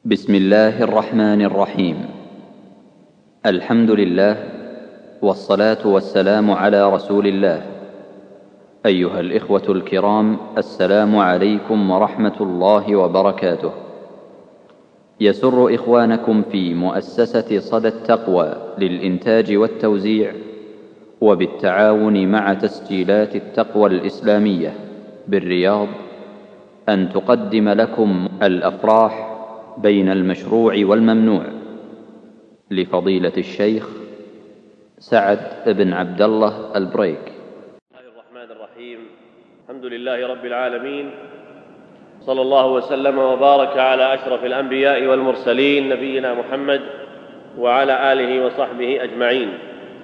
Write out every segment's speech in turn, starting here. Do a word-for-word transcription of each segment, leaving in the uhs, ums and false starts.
بسم الله الرحمن الرحيم. الحمد لله، والصلاة والسلام على رسول الله. أيها الإخوة الكرام، السلام عليكم ورحمة الله وبركاته. يسر إخوانكم في مؤسسة صدى التقوى للإنتاج والتوزيع، وبالتعاون مع تسجيلات التقوى الإسلامية بالرياض، أن تقدم لكم الأفراح بين المشروع والممنوع لفضيلة الشيخ سعد بن عبد الله البريك. بسم الله الرحمن الرحيم. الحمد لله رب العالمين، صلى الله وسلم وبارك على أشرف الأنبياء والمرسلين نبينا محمد وعلى آله وصحبه أجمعين.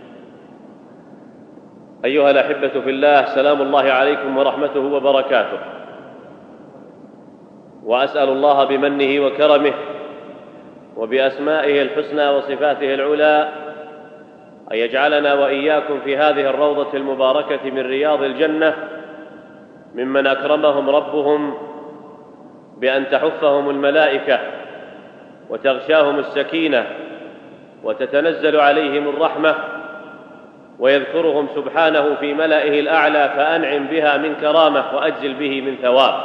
أيها الأحبة في الله، سلام الله عليكم ورحمته وبركاته، وأسأل الله بمنه وكرمه وبأسمائه الحسنى وصفاته العلى أن يجعلنا وإياكم في هذه الروضة المباركة من رياض الجنة ممن أكرمهم ربهم بأن تحفهم الملائكة وتغشاهم السكينة وتتنزل عليهم الرحمة، ويذكرهم سبحانه في ملئه الأعلى فأنعم بها من كرامة وأجزل به من ثواب.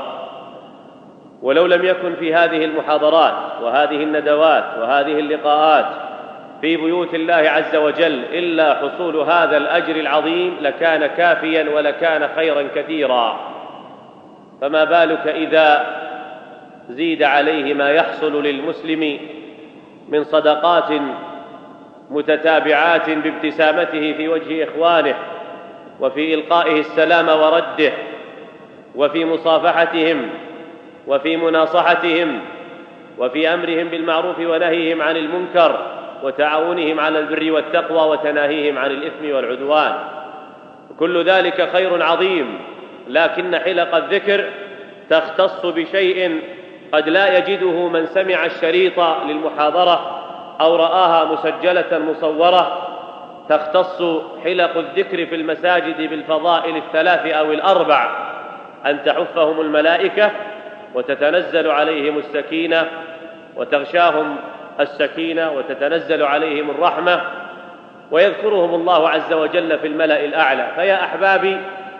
ولو لم يكن في هذه المحاضرات وهذه الندوات وهذه اللقاءات في بيوت الله عز وجل إلا حصول هذا الأجر العظيم لكان كافيا ولكان خيرا كثيرا، فما بالك إذا زيد عليه ما يحصل للمسلم من صدقات متتابعات بابتسامته في وجه إخوانه، وفي إلقائه السلام ورده، وفي مصافحتهم، وفي مناصحتهم، وفي أمرهم بالمعروف ونهيهم عن المنكر، وتعاونهم على البر والتقوى، وتناهيهم عن الإثم والعدوان. كل ذلك خير عظيم، لكن حلق الذكر تختص بشيء قد لا يجده من سمع الشريط للمحاضرة أو رآها مسجلة مصورة. تختص حلق الذكر في المساجد بالفضائل الثلاث أو الأربع: أن تحفهم الملائكة، وتتنزل عليهم السكينة، وتغشاهم السكينة، وتتنزل عليهم الرحمة، ويذكرهم الله عز وجل في الملأ الأعلى. فيا أحبابي،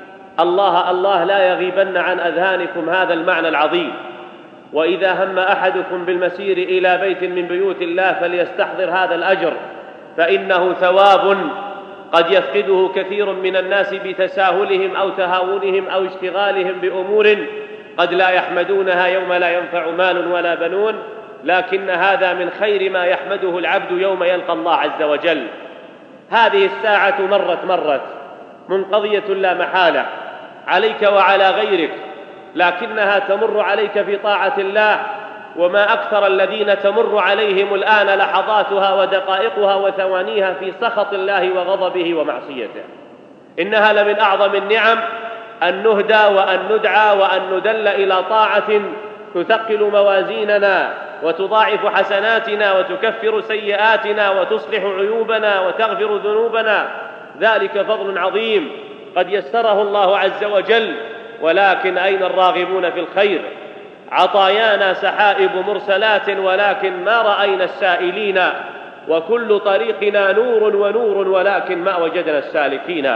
الله الله لا يغيبن عن أذهانكم هذا المعنى العظيم. وإذا هم أحدكم بالمسير إلى بيت من بيوت الله فليستحضر هذا الأجر، فإنه ثواب قد يفقده كثير من الناس بتساهلهم أو تهاونهم أو اشتغالهم بأمور قد لا يحمدونها يوم لا ينفع مال ولا بنون، لكن هذا من خير ما يحمده العبد يوم يلقى الله عز وجل. هذه الساعة مرت مرت منقضية لا محالة عليك وعلى غيرك، لكنها تمر عليك في طاعة الله، وما أكثر الذين تمر عليهم الآن لحظاتها ودقائقها وثوانيها في سخط الله وغضبه ومعصيته. إنها لمن أعظم النعم أن نهدى وأن ندعى وأن ندل إلى طاعة تثقل موازيننا وتضاعف حسناتنا وتكفر سيئاتنا وتصلح عيوبنا وتغفر ذنوبنا. ذلك فضل عظيم قد يسره الله عز وجل، ولكن أين الراغبون في الخير؟ عطايانا سحائب مرسلات ولكن ما رأينا السائلين، وكل طريقنا نور ونور ولكن ما وجدنا السالكين.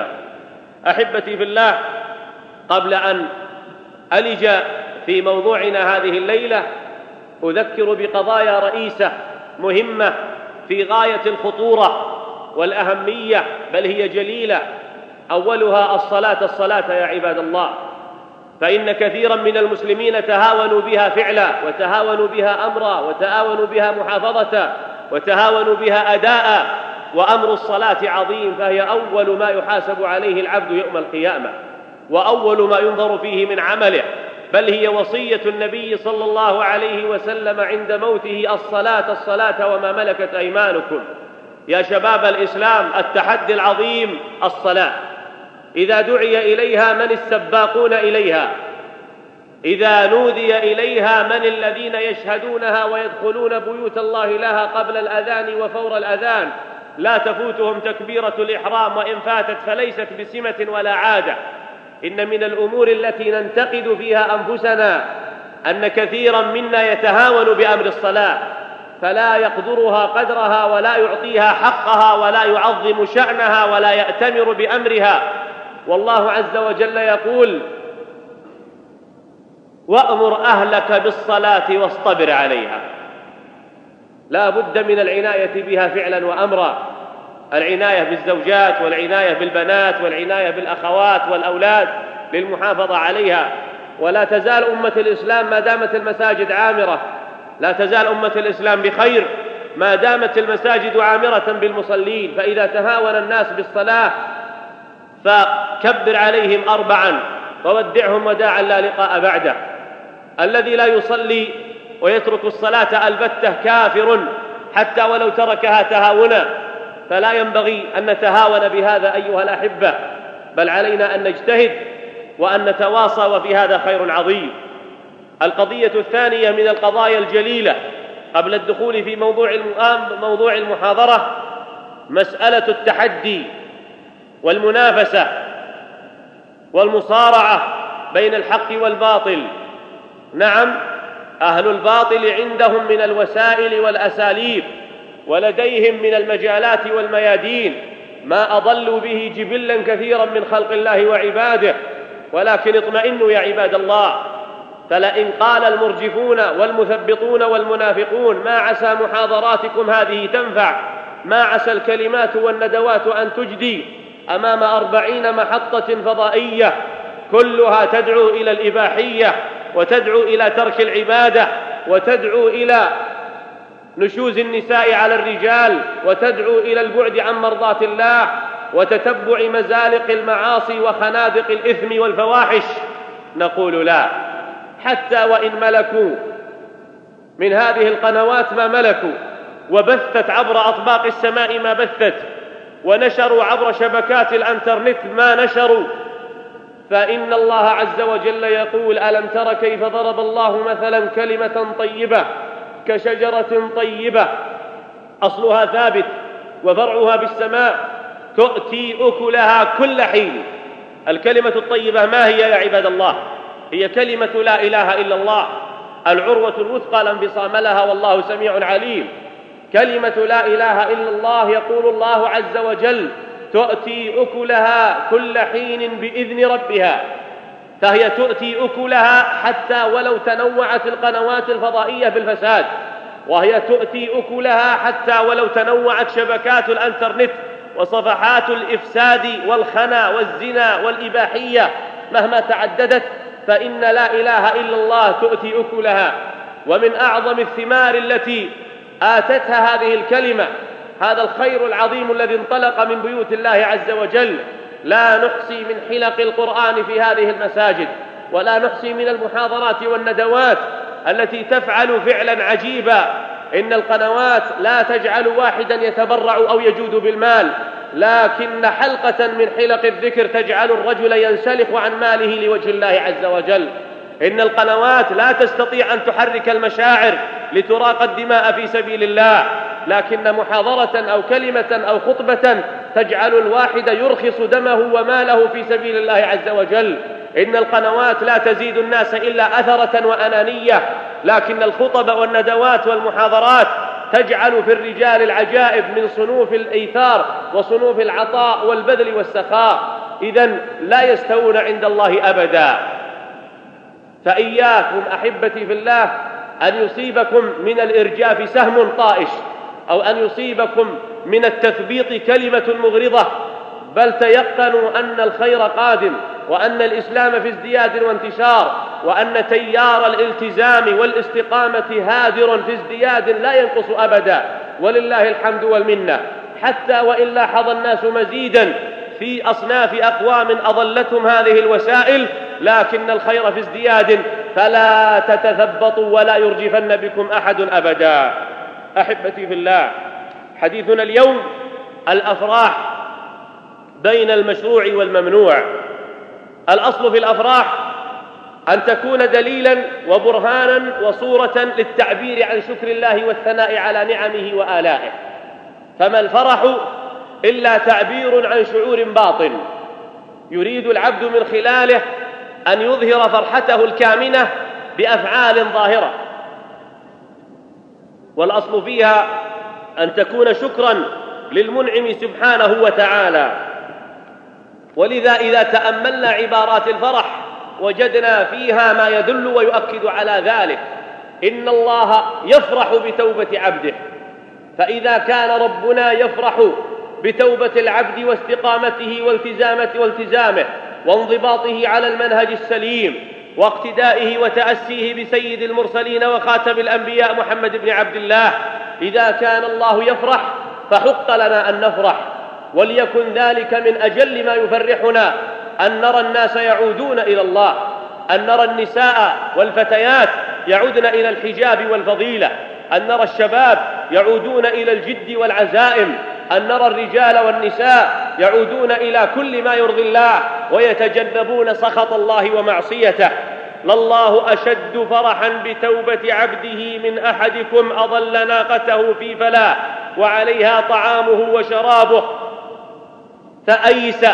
أحبتي في الله، قبل أن ألج في موضوعنا هذه الليلة أذكر بقضايا رئيسة مهمة في غاية الخطورة والأهمية، بل هي جليلة. أولها الصلاة الصلاة يا عباد الله، فإن كثيرا من المسلمين تهاونوا بها فعلا، وتهاونوا بها أمرا، وتهاونوا بها محافظة، وتهاونوا بها أداء. وأمر الصلاة عظيم، فهي أول ما يحاسب عليه العبد يوم القيامة، وأول ما ينظر فيه من عمله، بل هي وصية النبي صلى الله عليه وسلم عند موته: الصلاة الصلاة وما ملكت أيمانكم. يا شباب الإسلام، التحدي العظيم الصلاة. إذا دعي إليها من السباقون إليها؟ إذا نودي إليها من الذين يشهدونها ويدخلون بيوت الله لها قبل الأذان وفور الأذان؟ لا تفوتهم تكبيرة الإحرام، وإن فاتت فليست بسمة ولا عادة. إن من الأمور التي ننتقد فيها أنفسنا أن كثيرا منا يتهاون بأمر الصلاة، فلا يقدرها قدرها ولا يعطيها حقها ولا يعظم شأنها ولا يأتمر بأمرها. والله عز وجل يقول: وأمر أهلك بالصلاة واصطبر عليها. لا بد من العناية بها فعلا وأمرا، العناية بالزوجات والعناية بالبنات والعناية بالأخوات والأولاد للمحافظة عليها. ولا تزال أمة الإسلام ما دامت المساجد عامرة، لا تزال أمة الإسلام بخير ما دامت المساجد عامرة بالمصلين. فإذا تهاون الناس بالصلاة فكبر عليهم أربعا وودعهم وداعا لا لقاء بعده. الذي لا يصلي ويترك الصلاة البتة كافر حتى ولو تركها تهاونا، فلا ينبغي أن نتهاون بهذا أيها الأحبة، بل علينا أن نجتهد وأن نتواصى، وفي هذا خير عظيم. القضية الثانية من القضايا الجليلة قبل الدخول في موضوع موضوع المحاضرة مسألة التحدي والمنافسة والمصارعة بين الحق والباطل. نعم، أهل الباطل عندهم من الوسائل والأساليب ولديهم من المجالات والميادين ما أضلوا به جبلا كثيرا من خلق الله وعباده. ولكن اطمئنوا يا عباد الله، فلئن قال المرجفون والمثبطون والمنافقون ما عسى محاضراتكم هذه تنفع، ما عسى الكلمات والندوات أن تجدي أمام أربعين محطة فضائية كلها تدعو إلى الإباحية وتدعو إلى ترك العبادة وتدعو إلى نشوز النساء على الرجال وتدعو إلى البعد عن مرضاة الله وتتبع مزالق المعاصي وخنادق الإثم والفواحش. نقول لا، حتى وإن ملكوا من هذه القنوات ما ملكوا، وبثت عبر أطباق السماء ما بثت، ونشروا عبر شبكات الانترنت ما نشروا، فإن الله عز وجل يقول: ألم تر كيف ضرب الله مثلا كلمة طيبة كشجرة طيبة أصلها ثابت وفرعها بالسماء تؤتي أكلها كل حين. الكلمة الطيبة ما هي يا عباد الله؟ هي كلمة لا إله إلا الله، العروة الوثقى لا انفصام لها، والله سميع عليم. كلمة لا إله إلا الله يقول الله عز وجل تؤتي أكلها كل حين بإذن ربها، فهي تؤتي أكلها حتى ولو تنوعت القنوات الفضائية بالفساد، وهي تؤتي أكلها حتى ولو تنوعت شبكات الانترنت وصفحات الإفساد والخنا والزنا والإباحية مهما تعددت، فإن لا إله إلا الله تؤتي أكلها. ومن أعظم الثمار التي آتتها هذه الكلمة هذا الخير العظيم الذي انطلق من بيوت الله عز وجل. لا نحصي من حلق القرآن في هذه المساجد، ولا نحصي من المحاضرات والندوات التي تفعل فعلا عجيبا. إن القنوات لا تجعل واحدا يتبرع أو يجود بالمال، لكن حلقة من حلق الذكر تجعل الرجل ينسلخ عن ماله لوجه الله عز وجل. إن القنوات لا تستطيع أن تحرك المشاعر لتراق الدماء في سبيل الله، لكن محاضرة أو كلمة أو خطبة تجعل الواحد يرخص دمه وماله في سبيل الله عز وجل. إن القنوات لا تزيد الناس إلا أثرة وأنانية، لكن الخطب والندوات والمحاضرات تجعل في الرجال العجائب من صنوف الإيثار وصنوف العطاء والبذل والسخاء. إذن لا يستوون عند الله أبدا. فإياكم أحبتي في الله أن يصيبكم من الإرجاف سهم طائش، أو أن يصيبكم من التثبيط كلمة مغرضة، بل تيقنوا أن الخير قادم، وأن الإسلام في ازدياد وانتشار، وأن تيار الالتزام والاستقامة هادر في ازدياد لا ينقص أبدا، ولله الحمد والمنة. حتى وإن لاحظ الناس مزيدا في أصناف أقوام أضلتهم هذه الوسائل، لكن الخير في ازدياد، فلا تتثبطوا ولا يرجفن بكم أحد أبدا. أحبتي في الله، حديثنا اليوم الأفراح بين المشروع والممنوع. الأصل في الأفراح أن تكون دليلا وبرهانا وصورة للتعبير عن شكر الله والثناء على نعمه وآلائه. فما الفرح إلا تعبير عن شعور باطن يريد العبد من خلاله أن يظهر فرحته الكامنة بأفعال ظاهرة. والأصل فيها أن تكون شكرا للمنعم سبحانه وتعالى. ولذا إذا تأملنا عبارات الفرح وجدنا فيها ما يدل ويؤكد على ذلك. إن الله يفرح بتوبة عبده، فإذا كان ربنا يفرح بتوبة العبد واستقامته والتزامته والتزامه وانضباطه على المنهج السليم واقتدائه وتأسيه بسيد المرسلين وخاتم الأنبياء محمد بن عبد الله، إذا كان الله يفرح فحق لنا أن نفرح. وليكن ذلك من أجل ما يفرحنا أن نرى الناس يعودون إلى الله، أن نرى النساء والفتيات يعودن إلى الحجاب والفضيلة، أن نرى الشباب يعودون إلى الجد والعزائم، أن نرى الرجال والنساء يعودون إلى كل ما يرضي الله ويتجنبون سخط الله ومعصيته. لله أشد فرحا بتوبة عبده من أحدكم أضل ناقته في فلاة وعليها طعامه وشرابه فأيس.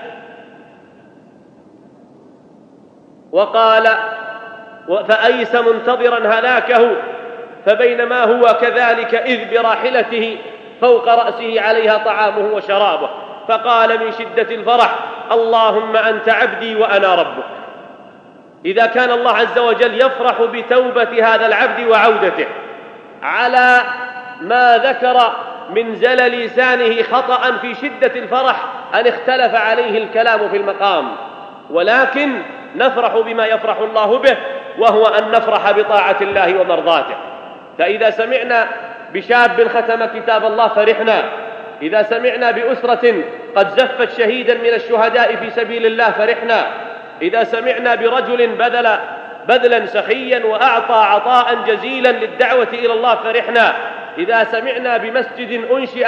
وقال فأيس منتظرا هلاكه، فبينما هو كذلك إذ براحلته فوق رأسه عليها طعامه وشرابه، فقال من شدة الفرح: اللهم أنت عبدي وأنا ربك. إذا كان الله عز وجل يفرح بتوبة هذا العبد وعودته على ما ذكر من زلل لسانه خطأ في شدة الفرح أن اختلف عليه الكلام في المقام، ولكن نفرح بما يفرح الله به، وهو أن نفرح بطاعة الله ومرضاته. فإذا سمعنا بشاب ختم كتاب الله فرحنا، إذا سمعنا بأسرة قد زفت شهيدا من الشهداء في سبيل الله فرحنا، إذا سمعنا برجل بذل بذلا سخيا وأعطى عطاء جزيلا للدعوة إلى الله فرحنا، إذا سمعنا بمسجد أنشئ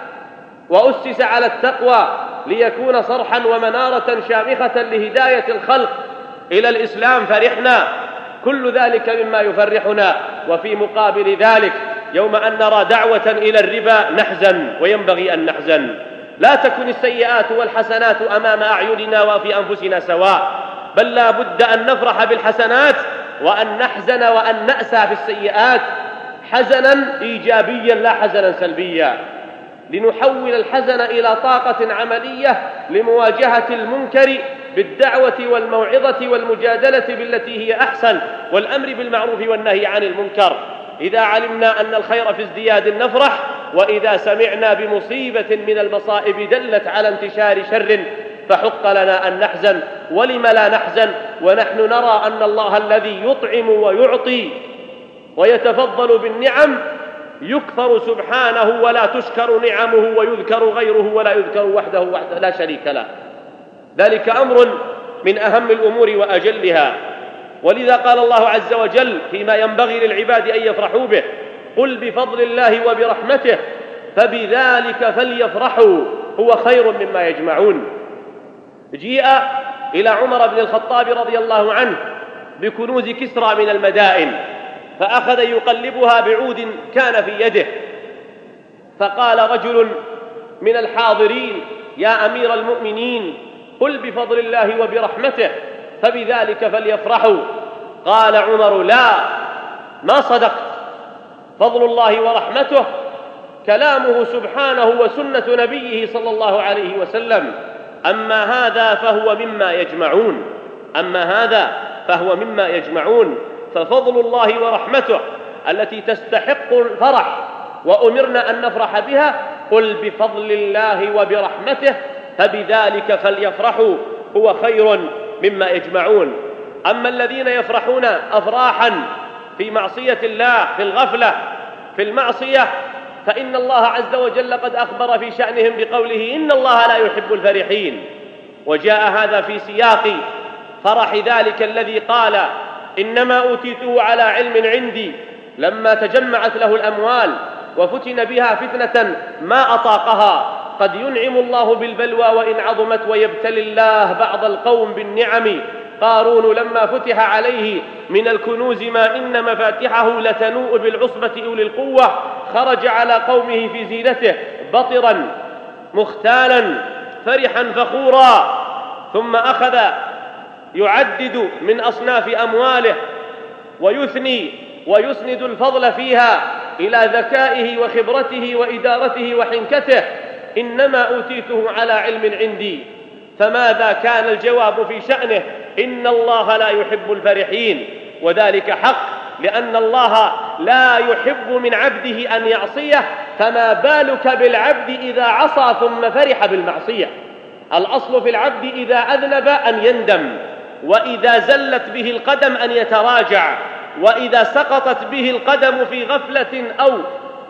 وأسس على التقوى ليكون صرحا ومنارة شامخة لهداية الخلق إلى الإسلام فرحنا. كل ذلك مما يفرحنا. وفي مقابل ذلك يوم أن نرى دعوة إلى الربا نحزن، وينبغي أن نحزن. لا تكن السيئات والحسنات أمام أعيننا وفي أنفسنا سواء، بل لا بد أن نفرح بالحسنات وأن نحزن وأن نأسى في السيئات حزنا إيجابيا لا حزنا سلبيا، لنحول الحزن إلى طاقة عملية لمواجهة المنكر بالدعوة والموعظة والمجادلة بالتي هي أحسن والأمر بالمعروف والنهي عن المنكر. إذا علمنا أن الخير في ازدياد نفرح، وإذا سمعنا بمصيبة من المصائب دلت على انتشار شر فحق لنا أن نحزن. ولم لا نحزن ونحن نرى أن الله الذي يطعم ويعطي ويتفضل بالنعم يكثر سبحانه ولا تشكر نعمه، ويذكر غيره ولا يذكر وحده وحده لا شريك له. ذلك أمر من أهم الأمور وأجلها. ولذا قال الله عز وجل فيما ينبغي للعباد أن يفرحوا به: قل بفضل الله وبرحمته فبذلك فليفرحوا هو خير مما يجمعون. جيء إلى عمر بن الخطاب رضي الله عنه بكنوز كسرى من المدائن، فأخذ يقلبها بعود كان في يده، فقال رجل من الحاضرين: يا أمير المؤمنين، قل بفضل الله وبرحمته فبذلك فليفرحوا. قال عمر: لا، ما صدقت، فضل الله ورحمته كلامه سبحانه وسنة نبيه صلى الله عليه وسلم، أما هذا فهو مما يجمعون، أما هذا فهو مما يجمعون. ففضل الله ورحمته التي تستحق الفرح وأمرنا أن نفرح بها، قل بفضل الله وبرحمته فبذلك فليفرحوا هو خير مما يجمعون. أما الذين يفرحون أفراحا في معصية الله، في الغفلة، في المعصية، فإن الله عز وجل قد أخبر في شأنهم بقوله: إن الله لا يحب الفرحين. وجاء هذا في سياق فرح ذلك الذي قال: إنما أوتيته على علم عندي، لما تجمعت له الأموال وفتن بها فتنة ما أطاقها. قد ينعم الله بالبلوى وإن عظمت، ويبتلي الله بعض القوم بالنعم. قارون لما فتح عليه من الكنوز ما إن مفاتحه لتنوء بالعصبة أولي القوة، خرج على قومه في زينته بطرا مختالا فرحا فخورا، ثم أخذ يعدد من أصناف أمواله ويثني ويسند الفضل فيها، إلى ذكائه وخبرته وإدارته وحنكته: إنما أوتيته على علم عندي. فماذا كان الجواب في شأنه؟ إن الله لا يحب الفرحين. وذلك حق، لأن الله لا يحب من عبده أن يعصيه، فما بالك بالعبد إذا عصى ثم فرح بالمعصية. الأصل في العبد إذا أذنب أن يندم، وإذا زلت به القدم أن يتراجع، وإذا سقطت به القدم في غفلة أو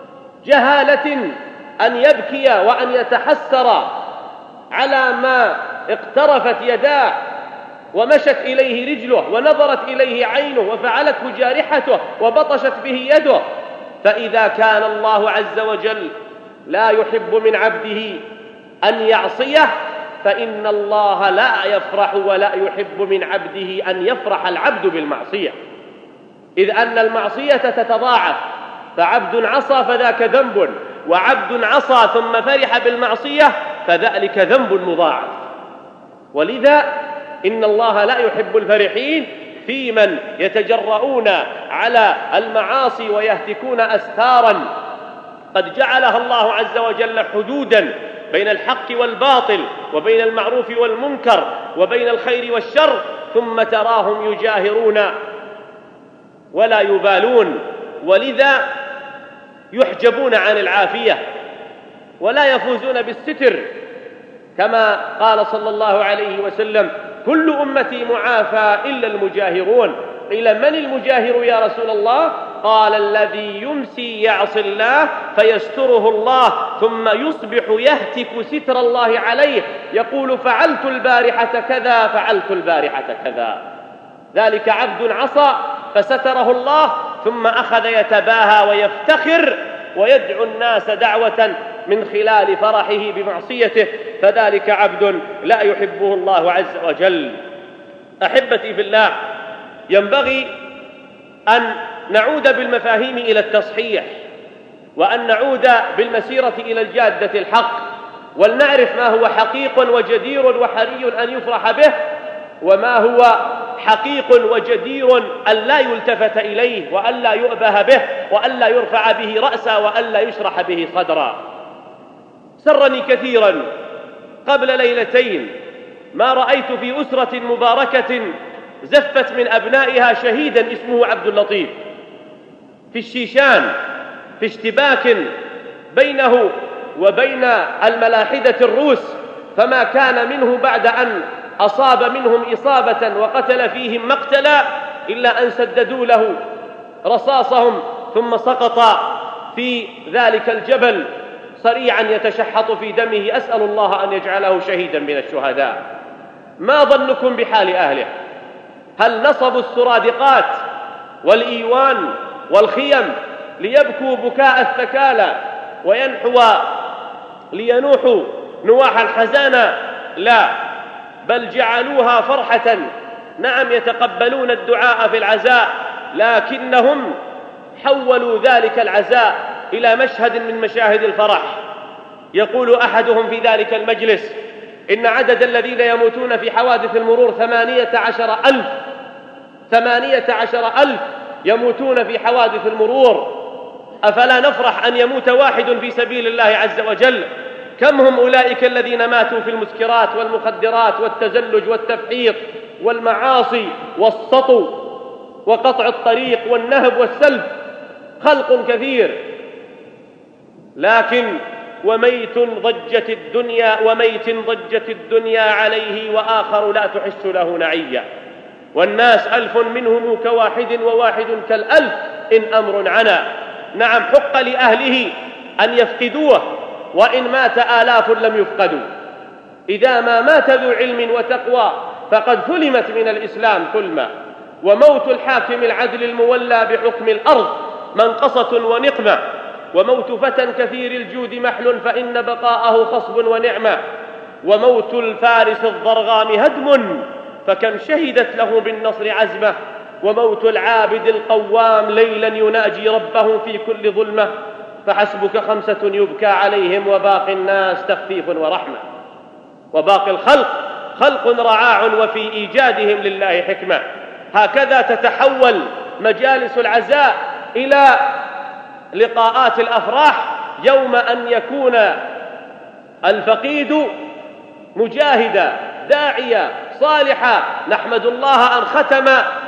جهالة أن يبكي وأن يتحسر على ما اقترفت يداه ومشت إليه رجله ونظرت إليه عينه وفعلته جارحته وبطشت به يده. فإذا كان الله عز وجل لا يحب من عبده أن يعصيه، فإن الله لا يفرح ولا يحب من عبده أن يفرح العبد بالمعصية، إذ أن المعصية تتضاعف، فعبد عصى فذاك ذنب، وعبد عصى ثم فرح بالمعصية فذلك ذنب مضاعف. ولذا إن الله لا يحب الفرحين في من يتجرؤون على المعاصي ويهتكون أستارا قد جعلها الله عز وجل حدودا بين الحق والباطل، وبين المعروف والمنكر، وبين الخير والشر، ثم تراهم يجاهرون ولا يبالون، ولذا يحجبون عن العافية ولا يفوزون بالستر، كما قال صلى الله عليه وسلم: كل أمتي معافى إلا المجاهرون. قيل: من المجاهر يا رسول الله؟ قال: الذي يمسي يعصي الله فيستره الله، ثم يصبح يهتك ستر الله عليه، يقول: فعلت البارحة كذا، فعلت البارحة كذا. ذلك عبد عصى فستره الله، ثم أخذ يتباهى ويفتخر ويدعو الناس دعوة من خلال فرحه بمعصيته، فذلك عبد لا يحبه الله عز وجل. أحبتي في الله، ينبغي أن نعود بالمفاهيم إلى التصحيح، وأن نعود بالمسيرة إلى الجادة الحق، ولنعرف ما هو حقيق وجدير وحري أن يفرح به، وما هو حقيق وجدير أن لا يلتفت إليه، وأن لا يؤبه به، وأن لا يرفع به رأسا، وأن لا يشرح به صدرا. سرني كثيرا قبل ليلتين ما رأيت في أسرة مباركة زفت من أبنائها شهيدا اسمه عبد اللطيف في الشيشان، في اشتباك بينه وبين الملاحدة الروس، فما كان منه بعد أن أصاب منهم إصابة وقتل فيهم مقتلا إلا أن سددوا له رصاصهم، ثم سقط في ذلك الجبل صريعا يتشحط في دمه. أسأل الله أن يجعله شهيدا من الشهداء. ما ظنكم بحال أهله؟ هل نصبوا السرادقات والإيوان والخيم ليبكوا بكاء الثكالى وينحوا لينوحوا نواح الحزانة؟ لا، بل جعلوها فرحة. نعم، يتقبلون الدعاء في العزاء، لكنهم حولوا ذلك العزاء إلى مشهد من مشاهد الفرح. يقول أحدهم في ذلك المجلس: إن عدد الذين يموتون في حوادث المرور ثمانية عشر ألف ثمانية عشر ألف يموتون في حوادث المرور، أفلا نفرح أن يموت واحد في سبيل الله عز وجل؟ كم هم أولئك الذين ماتوا في المسكرات والمخدرات والتزلج والتفحيط والمعاصي والسطو وقطع الطريق والنهب والسلب، خلق كثير. لكن وميت ضجت الدنيا وميت ضجت الدنيا عليه وآخر لا تحس له نعيا، والناس ألف منهم كواحد وواحد كالألف إن أمر عنا. نعم، حق لأهله أن يفقدوه، وإن مات آلاف لم يفقدوا. إذا ما مات ذو علم وتقوى فقد ثلمت من الإسلام ثلما. وموت الحاكم العدل المولى بحكم الأرض منقصة ونقمة، وموت فتى كثير الجود محل فإن بقاءه خصب ونعمة، وموت الفارس الضرغام هدم فكم شهدت له بالنصر عزمة، وموت العابد القوام ليلا يناجي ربه في كل ظلمة، فحسبك خمسة يبكى عليهم وباقي الناس تخفيف ورحمة. وباقي الخلق خلق رعاع وفي إيجادهم لله حكمة. هكذا تتحول مجالس العزاء إلى لقاءات الأفراح يوم أن يكون الفقيد مجاهدا داعيا صالحا، نحمد الله أن ختم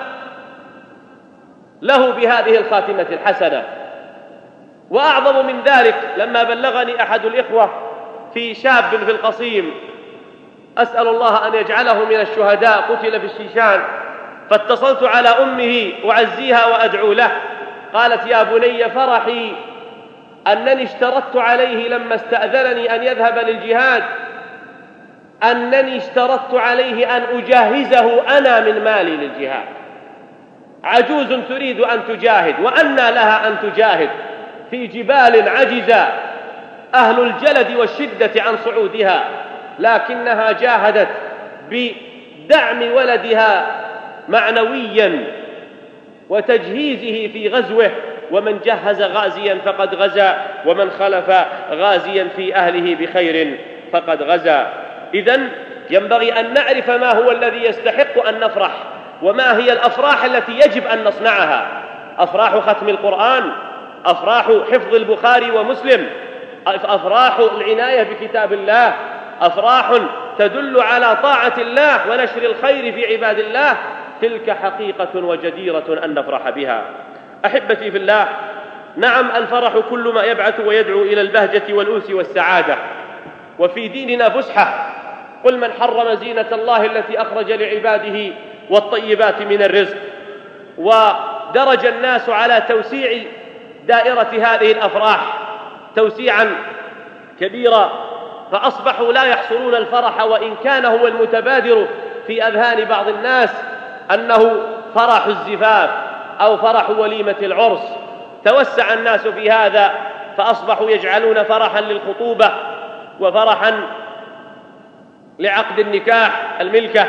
له بهذه الخاتمة الحسنة. وأعظم من ذلك لما بلغني أحد الإخوة في شاب في القصيم، أسأل الله أن يجعله من الشهداء، قتل في الشيشان، فاتصلت على أمه أعزيها وأدعو له، قالت: يا بني، فرحي أنني اشترطت عليه لما استأذنني أن يذهب للجهاد، أنني اشترطت عليه أن أجهزه أنا من مالي للجهاد. عجوز تريد أن تجاهد، وأنى لها أن تجاهد في جبال عجزة أهل الجلد والشدة عن صعودها، لكنها جاهدت بدعم ولدها معنويا وتجهيزه في غزوه، ومن جهز غازيا فقد غزا، ومن خلف غازيا في أهله بخير فقد غزا. إذن ينبغي أن نعرف ما هو الذي يستحق أن نفرح، وما هي الأفراح التي يجب أن نصنعها. أفراح ختم القرآن، أفراح حفظ البخاري ومسلم، أفراح العناية بكتاب الله، أفراح تدل على طاعة الله ونشر الخير في عباد الله، تلك حقيقة وجديرة أن نفرح بها. أحبتي في الله، نعم الفرح كل ما يبعث ويدعو إلى البهجة والأنس والسعادة، وفي ديننا فسحة. قل من حرم زينة الله التي أخرج لعباده والطيبات من الرزق. ودرج الناس على توسيع دائرة هذه الأفراح توسيعا كبيرا، فأصبحوا لا يحصرون الفرح، وإن كان هو المتبادر في أذهان بعض الناس أنه فرح الزفاف أو فرح وليمة العرس. توسع الناس في هذا، فأصبحوا يجعلون فرحا للخطوبة، وفرحا لعقد النكاح الملكة،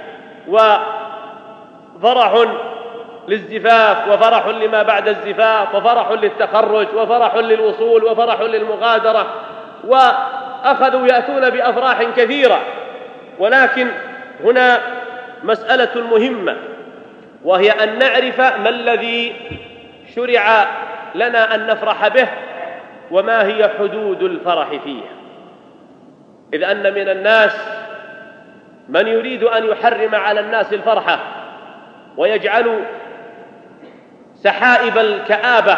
وفرح للزفاف، وفرح لما بعد الزفاف، وفرح للتخرج، وفرح للوصول، وفرح للمغادرة، وأخذوا يأتون بأفراح كثيرة. ولكن هنا مسألة مهمة، وهي أن نعرف ما الذي شرع لنا أن نفرح به، وما هي حدود الفرح فيه. إذ أن من الناس من يريد أن يحرم على الناس الفرحة، ويجعل سحائب الكآبة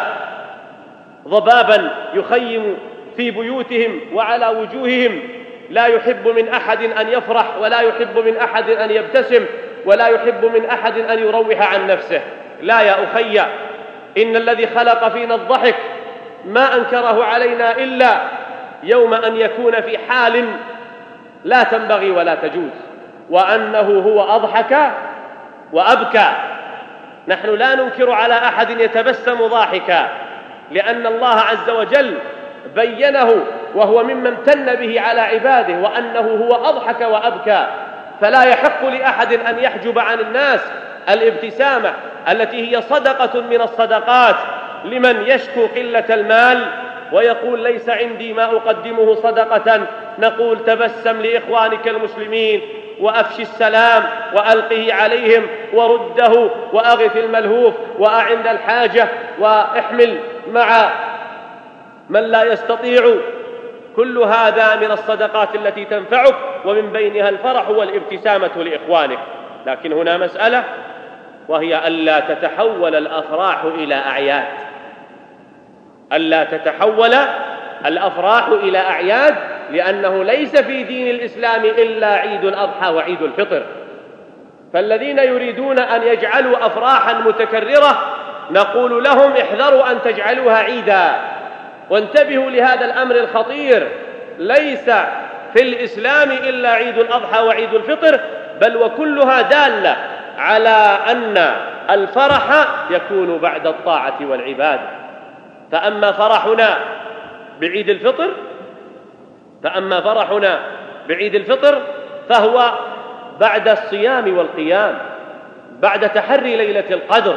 ضبابا يخيم في بيوتهم وعلى وجوههم، لا يحب من أحد أن يفرح، ولا يحب من أحد أن يبتسم، ولا يحب من أحد أن يروح عن نفسه. لا يا أخي، إن الذي خلق فينا الضحك ما أنكره علينا إلا يوم أن يكون في حال لا تنبغي ولا تجوز، وأنه هو أضحك وأبكى. نحن لا ننكر على أحد يتبسم ضاحكا، لأن الله عز وجل بينه وهو ممن امتن به على عباده، وأنه هو أضحك وأبكى. فلا يحق لأحد أن يحجب عن الناس الابتسامة التي هي صدقة من الصدقات لمن يشكو قلة المال ويقول: ليس عندي ما أقدمه صدقة. نقول: تبسم لإخوانك المسلمين، وأفشي السلام وألقه عليهم، ورده، وأغث الملهوف، وأعند الحاجة، واحمل مع من لا يستطيع. كل هذا من الصدقات التي تنفعك، ومن بينها الفرح والابتسامة لإخوانك. لكن هنا مسألة، وهي ألا تتحول الأفراح إلى أعياد، ألا تتحول الأفراح إلى أعياد، لأنه ليس في دين الإسلام إلا عيد الأضحى وعيد الفطر. فالذين يريدون أن يجعلوا أفراحا متكررة نقول لهم: احذروا أن تجعلوها عيدا، وانتبهوا لهذا الأمر الخطير. ليس في الإسلام إلا عيد الأضحى وعيد الفطر، بل وكلها دالة على أن الفرح يكون بعد الطاعة والعبادة. فأما فرحنا بعيد الفطر فأما فرحنا بعيد الفطر فهو بعد الصيام والقيام، بعد تحري ليلة القدر،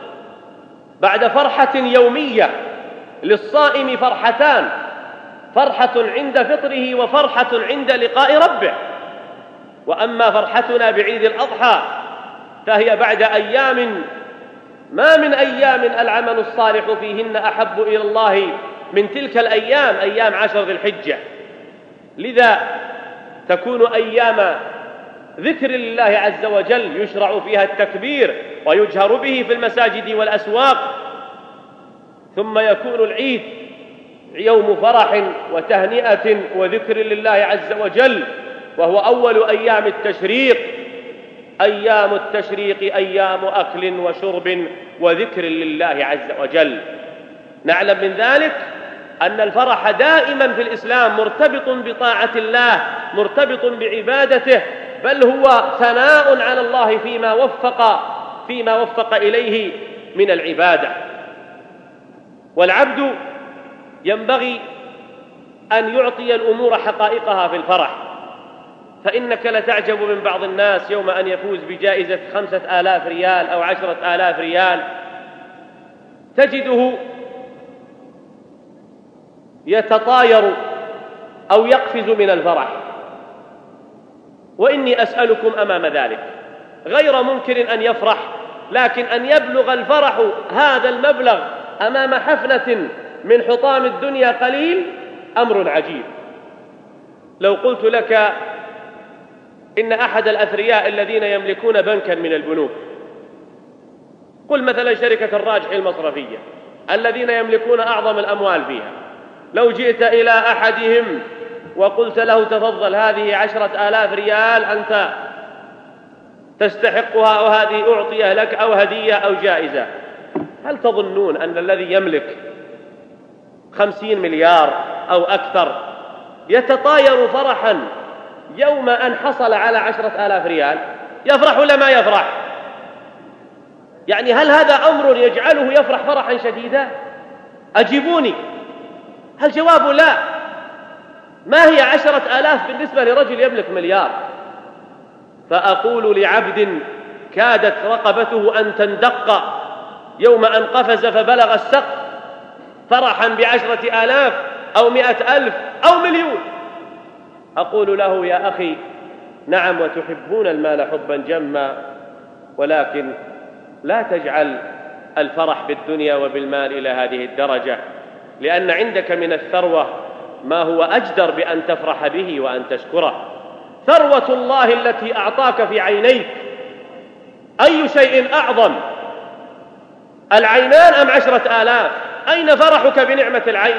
بعد فرحة يومية. للصائم فرحتان: فرحة عند فطره، وفرحة عند لقاء ربه. وأما فرحتنا بعيد الأضحى فهي بعد أيام ما من أيام العمل الصالح فيهن أحب إلى الله من تلك الأيام، أيام عشر ذي الحجة. لذا تكون أيام ذكر لله عز وجل يشرع فيها التكبير ويجهر به في المساجد والأسواق، ثم يكون العيد يوم فرح وتهنئة وذكر لله عز وجل، وهو أول أيام التشريق. أيام التشريق أيام أكل وشرب وذكر لله عز وجل. نعلم من ذلك أن الفرح دائما في الإسلام مرتبط بطاعة الله، مرتبط بعبادته، بل هو ثناء على الله فيما وفق فيما وفق إليه من العبادة. والعبد ينبغي أن يعطي الأمور حقائقها في الفرح، فإنك لتعجب من بعض الناس يوم أن يفوز بجائزة خمسة آلاف ريال أو عشرة آلاف ريال تجده يتطاير أو يقفز من الفرح. وإني أسألكم أمام ذلك، غير ممكن أن يفرح، لكن أن يبلغ الفرح هذا المبلغ أمام حفنة من حطام الدنيا قليل أمر عجيب. لو قلت لك إن أحد الأثرياء الذين يملكون بنكا من البنوك، قل مثلا شركة الراجح المصرفية الذين يملكون أعظم الأموال فيها، لو جئت إلى أحدهم وقلت له تفضل هذه عشرة آلاف ريال أنت تستحقها أو هذه أعطيها لك أو هدية أو جائزة، هل تظنون أن الذي يملك خمسين مليار أو أكثر يتطاير فرحا يوم أن حصل على عشرة آلاف ريال؟ يفرح ولا ما يفرح؟ يعني هل هذا أمر يجعله يفرح فرحا شديدا؟ أجيبوني. هل جواب لا؟ ما هي عشرة آلاف بالنسبة لرجل يملك مليار؟ فأقول لعبد كادت رقبته أن تندق يوم أن قفز فبلغ السقف فرحا بعشرة آلاف أو مئة ألف أو مليون، أقول له يا أخي نعم وتحبون المال حبا جما، ولكن لا تجعل الفرح بالدنيا وبالمال إلى هذه الدرجة، لأن عندك من الثروة ما هو أجدر بأن تفرح به وأن تشكره. ثروة الله التي أعطاك في عينيك، أي شيء أعظم، العينان أم عشرة آلاف؟ أين فرحك بنعمة العين؟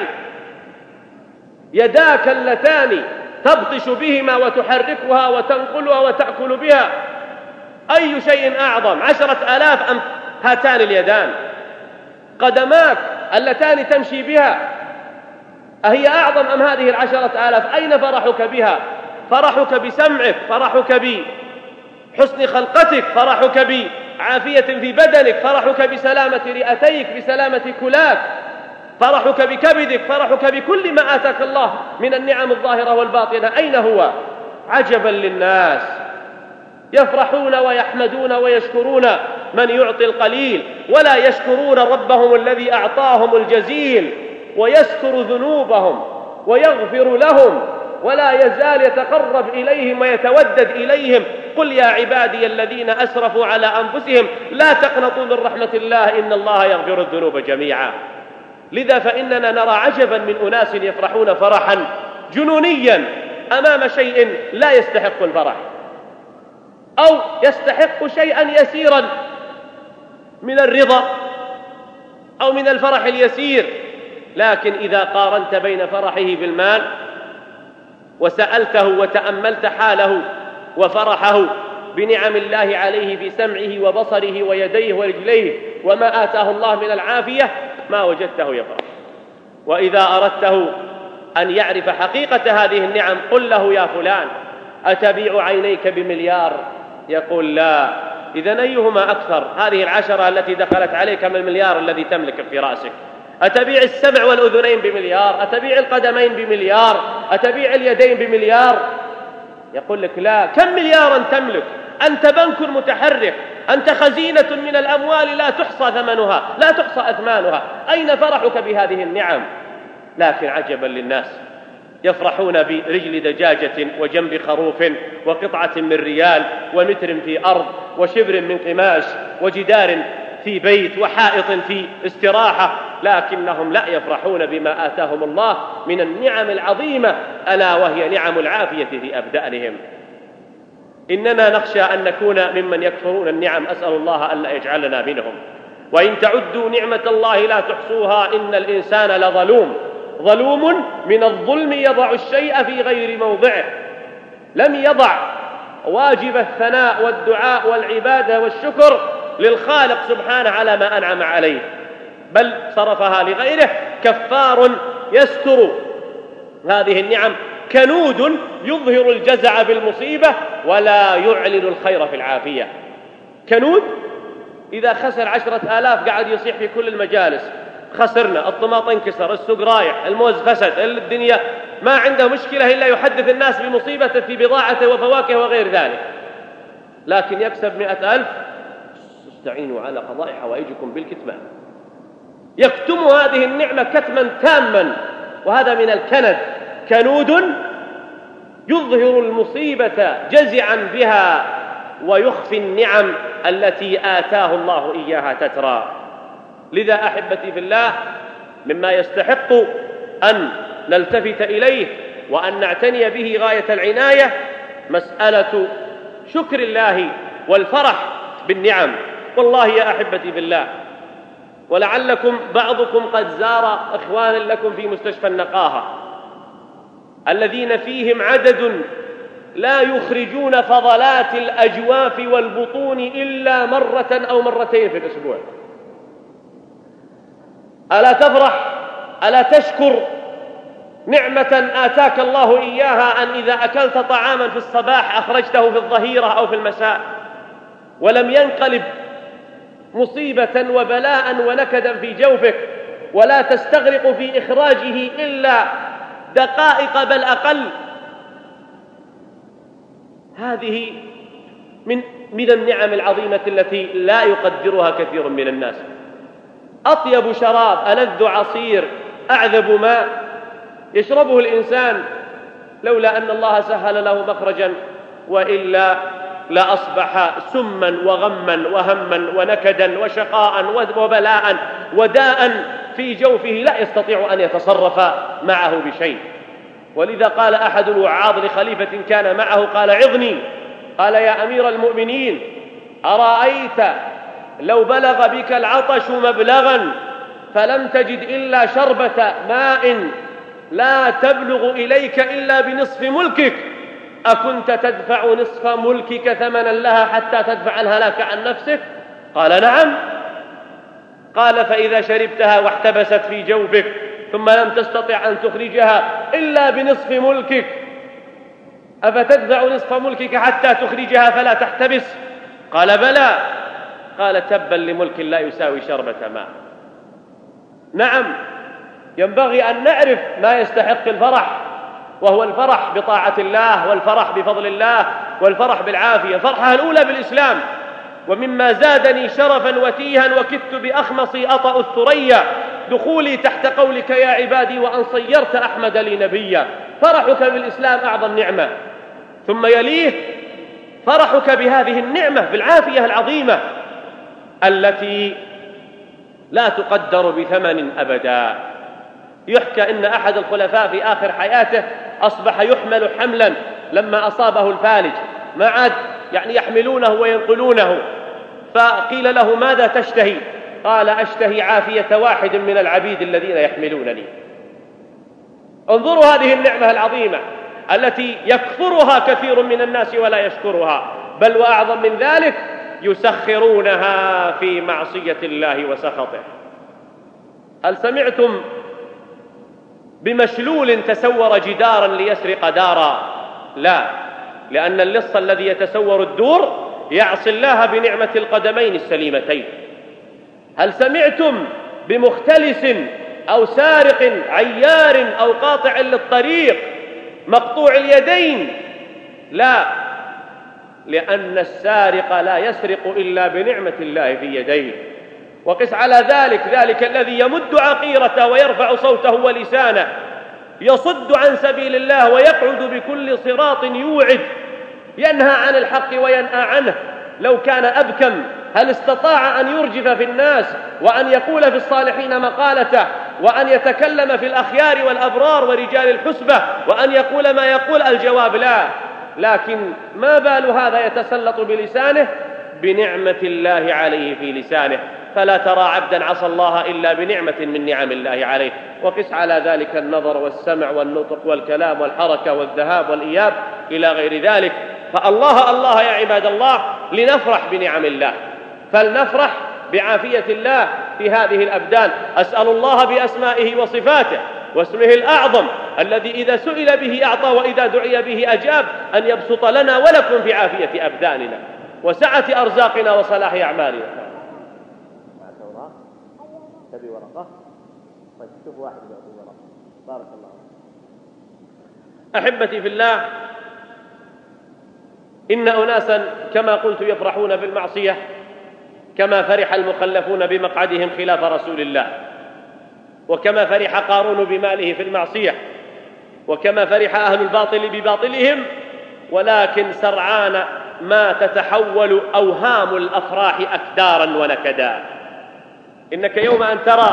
يداك اللتان تبطش بهما وتحركها وتنقلها وتأكل بها، أي شيء أعظم، عشرة آلاف أم هاتان اليدان؟ قدماك اللتان تمشي بها أهي أعظم أم هذه العشرة آلاف؟ أين فرحك بها؟ فرحك بسمعك، فرحك بحسن خلقتك، فرحك بعافية في بدنك، فرحك بسلامة رئتيك، بسلامة كلاك، فرحك بكبدك، فرحك بكل ما آتاك الله من النعم الظاهرة والباطنة. أين هو؟ عجبا للناس، يفرحون ويحمدون ويشكرون من يعطي القليل، ولا يشكرون ربهم الذي أعطاهم الجزيل ويستر ذنوبهم ويغفر لهم ولا يزال يتقرب إليهم ويتودد إليهم. قل يا عبادي الذين أسرفوا على أنفسهم لا تقنطوا من رحمة الله إن الله يغفر الذنوب جميعا. لذا فإننا نرى عجبا من أناس يفرحون فرحا جنونيا أمام شيء لا يستحق الفرح، أو يستحق شيئا يسيرا من الرضا أو من الفرح اليسير. لكن إذا قارنت بين فرحه بالمال وسألته وتأملت حاله وفرحه بنعم الله عليه في سمعه وبصره ويديه ورجليه وما آتاه الله من العافية، ما وجدته يفرح. وإذا أردته أن يعرف حقيقة هذه النعم قل له يا فلان أتبيع عينيك بمليار؟ يقول لا. إذن أيهما أكثر، هذه العشرة التي دخلت عليك من المليار الذي تملك في رأسك؟ أتبيع السمع والأذنين بمليار؟ أتبيع القدمين بمليار؟ أتبيع اليدين بمليار؟ يقول لك لا. كم مليارا تملك؟ أنت بنك متحرك، أنت خزينة من الأموال لا تحصى ثمنها، لا تحصى أثمانها. أين فرحك بهذه النعم؟ لكن عجبا للناس، يفرحون برجل دجاجة وجنب خروف وقطعة من ريال ومتر في أرض وشبر من قماش وجدار في بيت وحائط في استراحة، لكنهم لا يفرحون بما آتاهم الله من النعم العظيمة، ألا وهي نعم العافية في أبدانهم. إننا نخشى أن نكون ممن يكفرون النعم، أسأل الله ألا يجعلنا منهم. وإن تعدوا نعمة الله لا تحصوها إن الإنسان لظلوم، ظلوم من الظلم يضع الشيء في غير موضعه، لم يضع واجب الثناء والدعاء والعبادة والشكر للخالق سبحانه على ما أنعم عليه، بل صرفها لغيره. كفار يستر هذه النعم، كنود يظهر الجزع بالمصيبة ولا يعلن الخير في العافية. كنود إذا خسر عشرة آلاف قاعد يصيح في كل المجالس: خسرنا، الطماط انكسر، السوق رايح، الموز فسد، الدنيا ما عنده مشكلة إلا يحدث الناس بمصيبة في بضاعته وفواكه وغير ذلك، لكن يكسب مئة ألف: استعينوا على قضاء حوائجكم بالكتمان. يكتم هذه النعمة كتما تاما، وهذا من الكند. كنود يظهر المصيبة جزعا بها ويخفي النعم التي آتاه الله إياها تترى. لذا أحبتي في الله، مما يستحق أن نلتفت إليه وأن نعتني به غاية العناية مسألة شكر الله والفرح بالنعم. والله يا أحبتي في الله، ولعلكم بعضكم قد زار إخوانا لكم في مستشفى النقاهة الذين فيهم عدد لا يخرجون فضلات الأجواف والبطون إلا مرة أو مرتين في الأسبوع. ألا تفرح؟ ألا تشكر نعمة آتاك الله إياها، أن إذا أكلت طعاما في الصباح أخرجته في الظهيرة أو في المساء، ولم ينقلب مصيبة وبلاء ونكدا في جوفك، ولا تستغرق في إخراجه إلا دقائق بل أقل. هذه من من النعم العظيمة التي لا يقدرها كثير من الناس. أطيب شراب، ألذ عصير، أعذب ماء يشربه الإنسان لولا أن الله سهل له مخرجا، وإلا لأصبح سما وغما وهما ونكدا وشقاء وبلاء وداء في جوفه لا يستطيع أن يتصرف معه بشيء. ولذا قال أحد الوعاظ لخليفة كان معه، قال: عظني. قال: يا أمير المؤمنين، أرأيت لو بلغ بك العطش مبلغا فلم تجد إلا شربة ماء لا تبلغ إليك إلا بنصف ملكك، أكنت تدفع نصف ملكك ثمنا لها حتى تدفع الهلاك عن نفسك؟ قال: نعم. قال: فإذا شربتها واحتبست في جوفك ثم لم تستطع أن تخرجها إلا بنصف ملكك، أفتدفع نصف ملكك حتى تخرجها فلا تحتبس؟ قال: بلى. قال: تبا لملك لا يساوي شربة ماء. نعم، ينبغي أن نعرف ما يستحق الفرح، وهو الفرح بطاعة الله، والفرح بفضل الله، والفرح بالعافية. الفرحة الأولى بالإسلام. ومما زادني شرفا وتيها وكدت بأخمصي أطأ الثريا دخولي تحت قولك يا عبادي وأن صيرت أحمد لي نبيا. فرحك بالإسلام أعظم نعمة، ثم يليه فرحك بهذه النعمة بالعافية العظيمة التي لا تقدر بثمن أبدا. يحكى إن أحد الخلفاء في آخر حياته أصبح يحمل حملا لما أصابه الفالج، ما عاد يعني يحملونه وينقلونه، فقيل له: ماذا تشتهي؟ قال: أشتهي عافية واحد من العبيد الذين يحملونني. انظروا هذه النعمة العظيمة التي يكفرها كثير من الناس ولا يشكرها، بل وأعظم من ذلك يسخرونها في معصية الله وسخطه. هل سمعتم بمشلول تسور جدارا ليسرق دارا؟ لا، لأن اللص الذي يتسور الدور يعصي الله بنعمة القدمين السليمتين. هل سمعتم بمختلس أو سارق عيار أو قاطع للطريق مقطوع اليدين؟ لا، لأن السارق لا يسرق إلا بنعمة الله في يديه. وقس على ذلك ذلك الذي يمد عقيرته ويرفع صوته ولسانه يصد عن سبيل الله ويقعد بكل صراط يوعد، ينهى عن الحق وينأى عنه. لو كان أبكم هل استطاع أن يرجف في الناس وأن يقول في الصالحين مقالته وأن يتكلم في الأخيار والأبرار ورجال الحسبة وأن يقول ما يقول؟ الجواب لا. لكن ما بال هذا يتسلط بلسانه بنعمة الله عليه في لسانه، فلا ترى عبدا عصى الله إلا بنعمة من نعم الله عليه. وقس على ذلك النظر والسمع والنطق والكلام والحركة والذهاب والإياب إلى غير ذلك. فالله الله يا عباد الله لنفرح بنعم الله، فلنفرح بعافية الله في هذه الأبدان. أسأل الله بأسمائه وصفاته واسمه الأعظم الذي إذا سئل به أعطى وإذا دعي به أجاب أن يبسط لنا ولكم بعافية أبداننا وسعة أرزاقنا وصلاح أعمالنا. تبي ورقة؟ طيب شوف واحد يعطي ورقة. بارك الله. أحبتي في الله، إن أناسا كما قلت يفرحون بالمعصية كما فرح المخلفون بمقعدهم خلاف رسول الله، وكما فرح قارون بماله في المعصية، وكما فرح أهل الباطل بباطلهم، ولكن سرعان ما تتحول أوهام الأفراح أكدارا ونكدا. إنك يوم أن ترى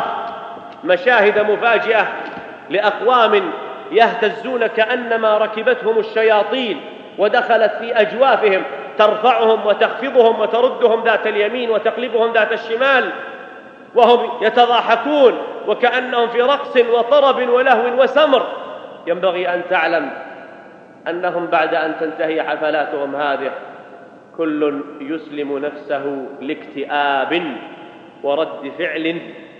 مشاهد مفاجئة لأقوام يهتزون كأنما ركبتهم الشياطين ودخلت في أجوافهم ترفعهم وتخفضهم وتردهم ذات اليمين وتقلبهم ذات الشمال، وهم يتضاحكون وكأنهم في رقص وطرب ولهو وسمر، ينبغي أن تعلم أنهم بعد أن تنتهي حفلاتهم هذه كل يسلم نفسه لاكتئاب ورد فعل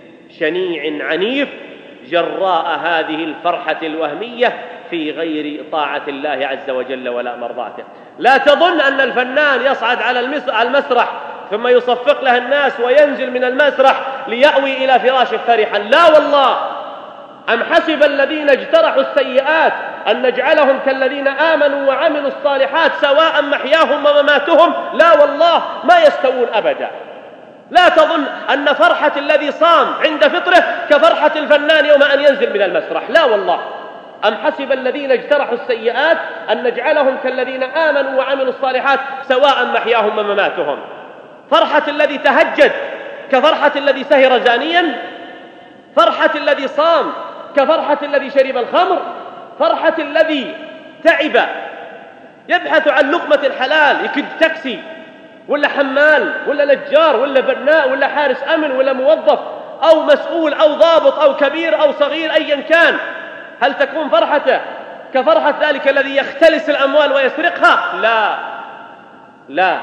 شنيع عنيف جراء هذه الفرحة الوهمية في غير طاعة الله عز وجل ولا مرضاته. لا تظن أن الفنان يصعد على المسرح ثم يصفق له الناس وينزل من المسرح ليأوي إلى فراشه فرحا، لا والله. أم حسب الذين اجترحوا السيئات أن نجعلهم كالذين آمنوا وعملوا الصالحات سواء محياهم ومماتهم؟ لا والله، ما يستوون أبدا. لا تظن أن فرحة الذي صام عند فطره كفرحة الفنان يوم أن ينزل من المسرح، لا والله. أم حسب الذين اجترحوا السيئات أن نجعلهم كالذين آمنوا وعملوا الصالحات سواء محياهم ومماتهم؟ فرحة الذي تهجد كفرحة الذي سهر زانيا؟ فرحة الذي صام كفرحة الذي شرب الخمر؟ فرحة الذي تعب يبحث عن لقمة الحلال، يكد تاكسي ولا حمال ولا نجار ولا بناء ولا حارس أمن ولا موظف أو مسؤول أو ضابط أو كبير أو صغير أيا كان، هل تكون فرحته كفرحة ذلك الذي يختلس الأموال ويسرقها؟ لا لا.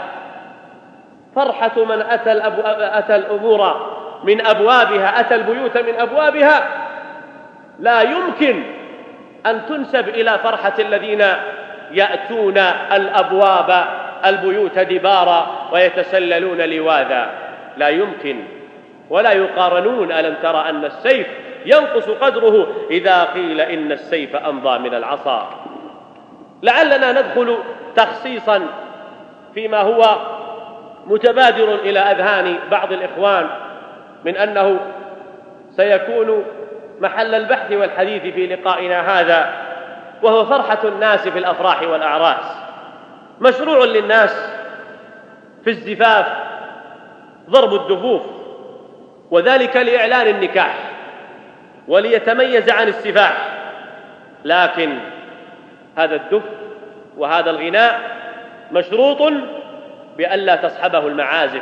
فرحة من أتى, الأبو... أتى الأمور من أبوابها، أتى البيوت من أبوابها، لا يمكن أن تنسب إلى فرحة الذين يأتون الأبواب البيوت دبارا ويتسللون لواذا، لا يمكن. ولا يقارنون. ألم ترى أن السيف ينقص قدره إذا قيل إن السيف أمضى من العصا؟ لعلنا ندخل تخصيصا فيما هو متبادر إلى أذهان بعض الإخوان من أنه سيكون محل البحث والحديث في لقائنا هذا، وهو فرحة الناس في الأفراح والأعراس. مشروع للناس في الزفاف ضرب الدفوف، وذلك لإعلان النكاح وليتميز عن السفاح، لكن هذا الدف وهذا الغناء مشروط بألا تصحبه المعازف،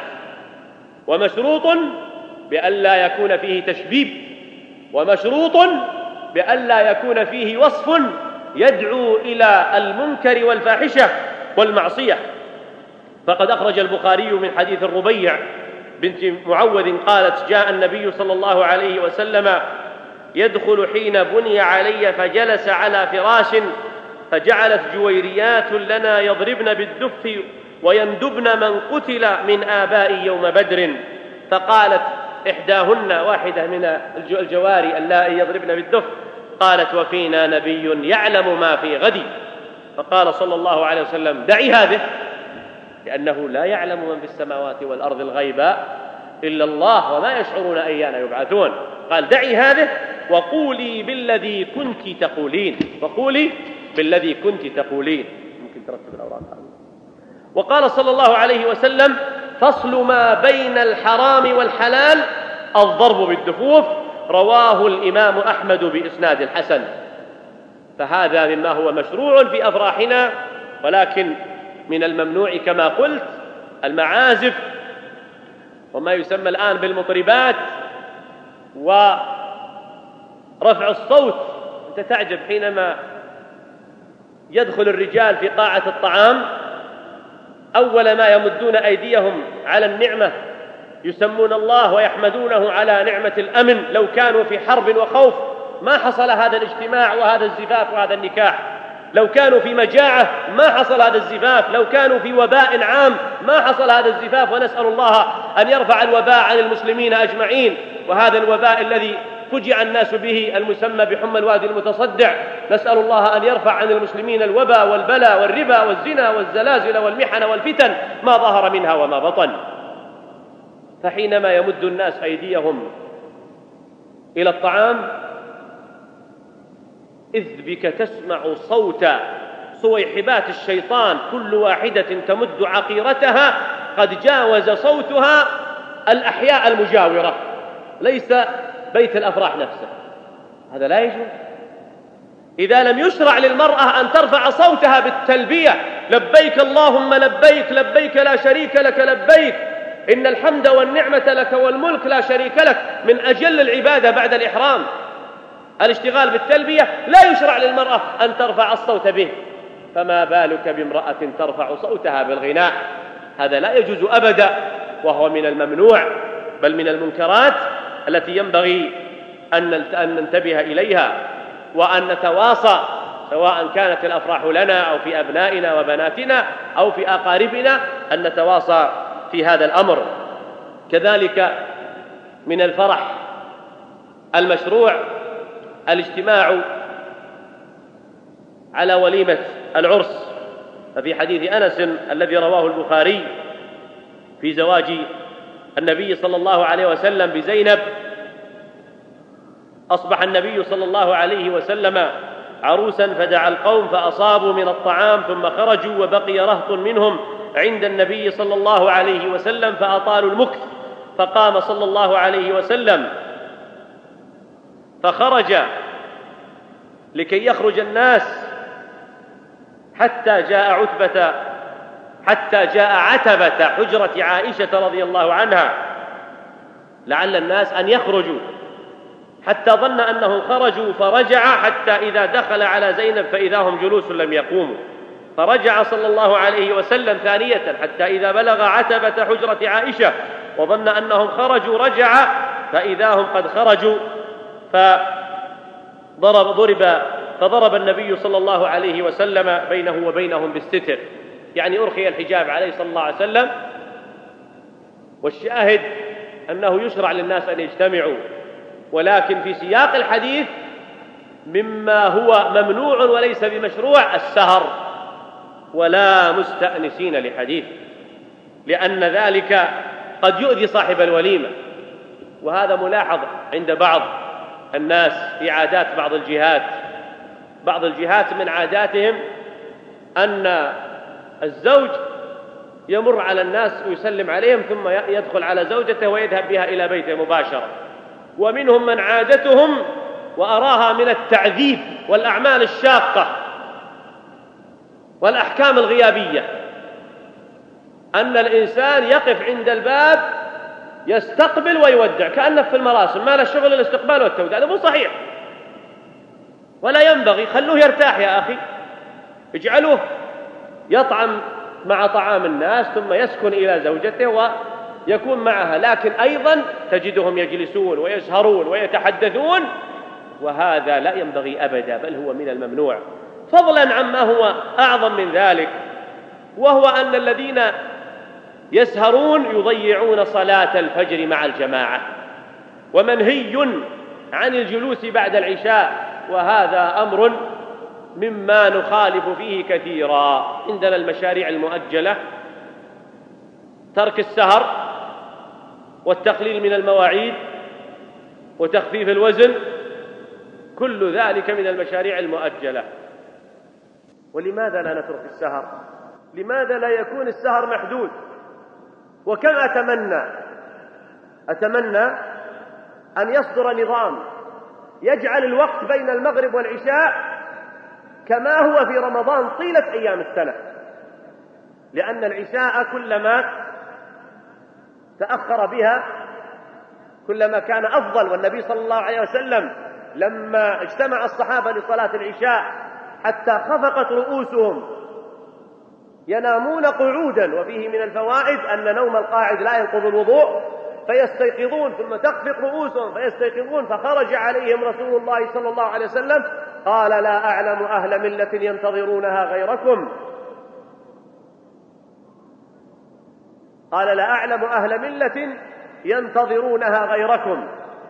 ومشروط بألا يكون فيه تشبيب، ومشروط بألا يكون فيه وصف يدعو إلى المنكر والفاحشة والمعصية. فقد أخرج البخاري من حديث الربيع بنت معوذ قالت: جاء النبي صلى الله عليه وسلم يدخل حين بني علي فجلس على فراش، فجعلت جويريات لنا يضربن بالدف ويندبن من قتل من آبائي يوم بدر. فقالت إحداهن، واحدة من الجواري اللائي يضربن بالدف، قالت: وفينا نبي يعلم ما في غد. فقال صلى الله عليه وسلم: دعي هذه، لأنه لا يعلم من في السماوات والأرض الغيب إلا الله وما يشعرون أيان يبعثون. قال: دعي هذه وقولي بالذي كنت تقولين، وقولي بالذي كنت تقولين. ممكن ترتب الأوراق. وقال صلى الله عليه وسلم: فصل ما بين الحرام والحلال الضرب بالدفوف، رواه الإمام أحمد بإسناد حسن. فهذا مما هو مشروع في أفراحنا، ولكن من الممنوع كما قلت المعازف وما يسمى الآن بالمطربات ورفع الصوت. أنت تعجب حينما يدخل الرجال في قاعة الطعام، أول ما يمدون أيديهم على النعمة يسمون الله ويحمدونه على نعمة الأمن. لو كانوا في حرب وخوف ما حصل هذا الاجتماع وهذا الزفاف وهذا النكاح. لو كانوا في مجاعة ما حصل هذا الزفاف. لو كانوا في وباء عام ما حصل هذا الزفاف. ونسأل الله أن يرفع الوباء عن المسلمين أجمعين. وهذا الوباء الذي فجع الناس به المسمى بحمى الوادي المتصدع، نسأل الله أن يرفع عن المسلمين الوباء والبلاء والربا والزنا والزلازل والمحن والفتن ما ظهر منها وما بطن. فحينما يمد الناس أيديهم إلى الطعام إذ بك تسمع صوت صويحبات الشيطان، كل واحدة تمد عقيرتها قد جاوز صوتها الأحياء المجاورة، ليس بيت الأفراح نفسه. هذا لا يجوز. إذا لم يشرع للمرأة أن ترفع صوتها بالتلبية لبيك اللهم لبيك لبيك لا شريك لك لبيك إن الحمد والنعمة لك والملك لا شريك لك، من أجل العبادة بعد الإحرام الاشتغال بالتلبية، لا يشرع للمرأة أن ترفع الصوت به، فما بالك بامرأة ترفع صوتها بالغناء؟ هذا لا يجوز أبدا، وهو من الممنوع بل من المنكرات التي ينبغي أن ننتبه إليها وأن نتواصى، سواء كانت الأفراح لنا أو في أبنائنا وبناتنا أو في أقاربنا، أن نتواصى في هذا الأمر. كذلك من الفرح المشروع الاجتماع على وليمة العرس. ففي حديث أنس الذي رواه البخاري في زواج النبي صلى الله عليه وسلم بزينب، أصبح النبي صلى الله عليه وسلم عروسا فدعا القوم فأصابوا من الطعام ثم خرجوا وبقي رهط منهم عند النبي صلى الله عليه وسلم فأطالوا المكث، فقام صلى الله عليه وسلم فخرج لكي يخرج الناس حتى جاء عتبة حتى جاء عتبة حجرة عائشة رضي الله عنها لعل الناس أن يخرجوا، حتى ظن أنهم خرجوا فرجع، حتى إذا دخل على زينب فإذا هم جلوس لم يقوموا، فرجع صلى الله عليه وسلم ثانية حتى إذا بلغ عتبة حجرة عائشة وظن أنهم خرجوا رجع فإذا هم قد خرجوا، فضرب ضرب فضرب النبي صلى الله عليه وسلم بينه وبينهم بالستر، يعني أرخي الحجاب عليه صلى الله عليه وسلم. والشاهد أنه يشرع للناس أن يجتمعوا، ولكن في سياق الحديث مما هو ممنوع وليس بمشروع السهر، ولا مستأنسين لحديث، لأن ذلك قد يؤذي صاحب الوليمة. وهذا ملاحظ عند بعض الناس في عادات بعض الجهات. بعض الجهات من عاداتهم أن الزوج يمر على الناس ويسلم عليهم ثم يدخل على زوجته ويذهب بها إلى بيته مباشرة، ومنهم من عادتهم وأراها من التعذيب والأعمال الشاقة والأحكام الغيابية أن الإنسان يقف عند الباب يستقبل ويودع كأنه في المراسم، ما له شغل الاستقبال والتوديع. هذا مو صحيح ولا ينبغي. خلوه يرتاح يا أخي، اجعلوه يطعم مع طعام الناس ثم يسكن إلى زوجته ويكون معها، لكن أيضا تجدهم يجلسون ويسهرون ويتحدثون، وهذا لا ينبغي أبدا، بل هو من الممنوع. فضلا عما هو أعظم من ذلك، وهو أن الذين يسهرون يضيعون صلاة الفجر مع الجماعة، ومنهي عن الجلوس بعد العشاء، وهذا أمر مما نخالف فيه كثيرا. عندنا المشاريع المؤجلة، ترك السهر والتقليل من المواعيد وتخفيف الوزن، كل ذلك من المشاريع المؤجلة. ولماذا لا نترك السهر؟ لماذا لا يكون السهر محدود؟ وكم أتمنى أتمنى أن يصدر نظام يجعل الوقت بين المغرب والعشاء كما هو في رمضان طيلة أيام السنة، لأن العشاء كلما تأخر بها كلما كان أفضل. والنبي صلى الله عليه وسلم لما اجتمع الصحابة لصلاة العشاء حتى خفقت رؤوسهم ينامون قعودا، وفيه من الفوائد أن نوم القاعد لا ينقض الوضوء، فيستيقظون ثم تخفق رؤوسهم فيستيقظون، فخرج عليهم رسول الله صلى الله عليه وسلم قال: لا أعلم أهل ملة ينتظرونها غيركم قال لا أعلم أهل ملة ينتظرونها غيركم.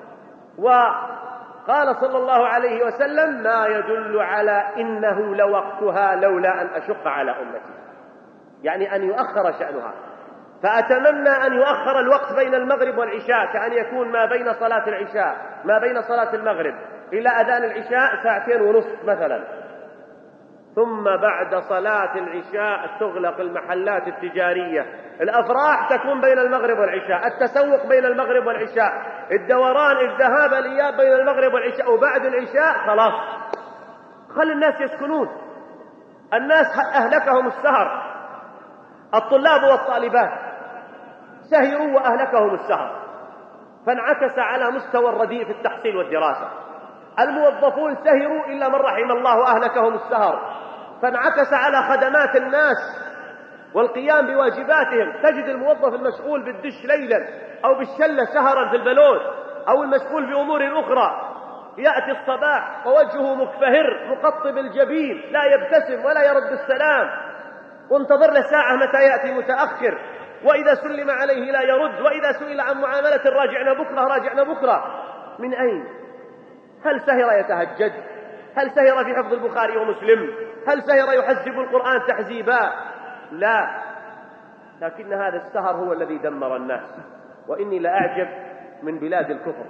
وقال صلى الله عليه وسلم: ما يدل على إنه لوقتها لولا أن أشق على أمتي، يعني أن يؤخر شأنها. فأتمنى أن يؤخر الوقت بين المغرب والعشاء، كأن يكون ما بين صلاة العشاء ما بين صلاة المغرب إلى أذان العشاء ساعتين ونصف مثلا، ثم بعد صلاة العشاء تغلق المحلات التجارية، الأفراح تكون بين المغرب والعشاء، التسوق بين المغرب والعشاء، الدوران الذهاب الإياب بين المغرب والعشاء، وبعد العشاء خلاص خلي الناس يسكنون. الناس أهلكهم السهر، الطلاب والطالبات سهروا وأهلكهم السهر، فانعكس على مستوى الرديء في التحصيل والدراسة. الموظفون سهروا إلا من رحم الله وأهلكهم السهر، فانعكس على خدمات الناس والقيام بواجباتهم. تجد الموظف المشغول بالدش ليلا أو بالشلة سهرا في البلوت، أو المشغول بأمور أخرى، يأتي الصباح ووجهه مكفهر مقطب الجبين، لا يبتسم ولا يرد السلام، وانتظر له ساعة متى يأتي متأخر، وإذا سلم عليه لا يرد، وإذا سئل عن معاملة راجعنا بكرة راجعنا بكرة. من أين؟ هل سهر يتهجد؟ هل سهر في حفظ البخاري ومسلم؟ هل سهر يحزب القرآن تحزيبا؟ لا، لكن هذا السهر هو الذي دمر الناس. وإني لأعجب من بلاد الكفر،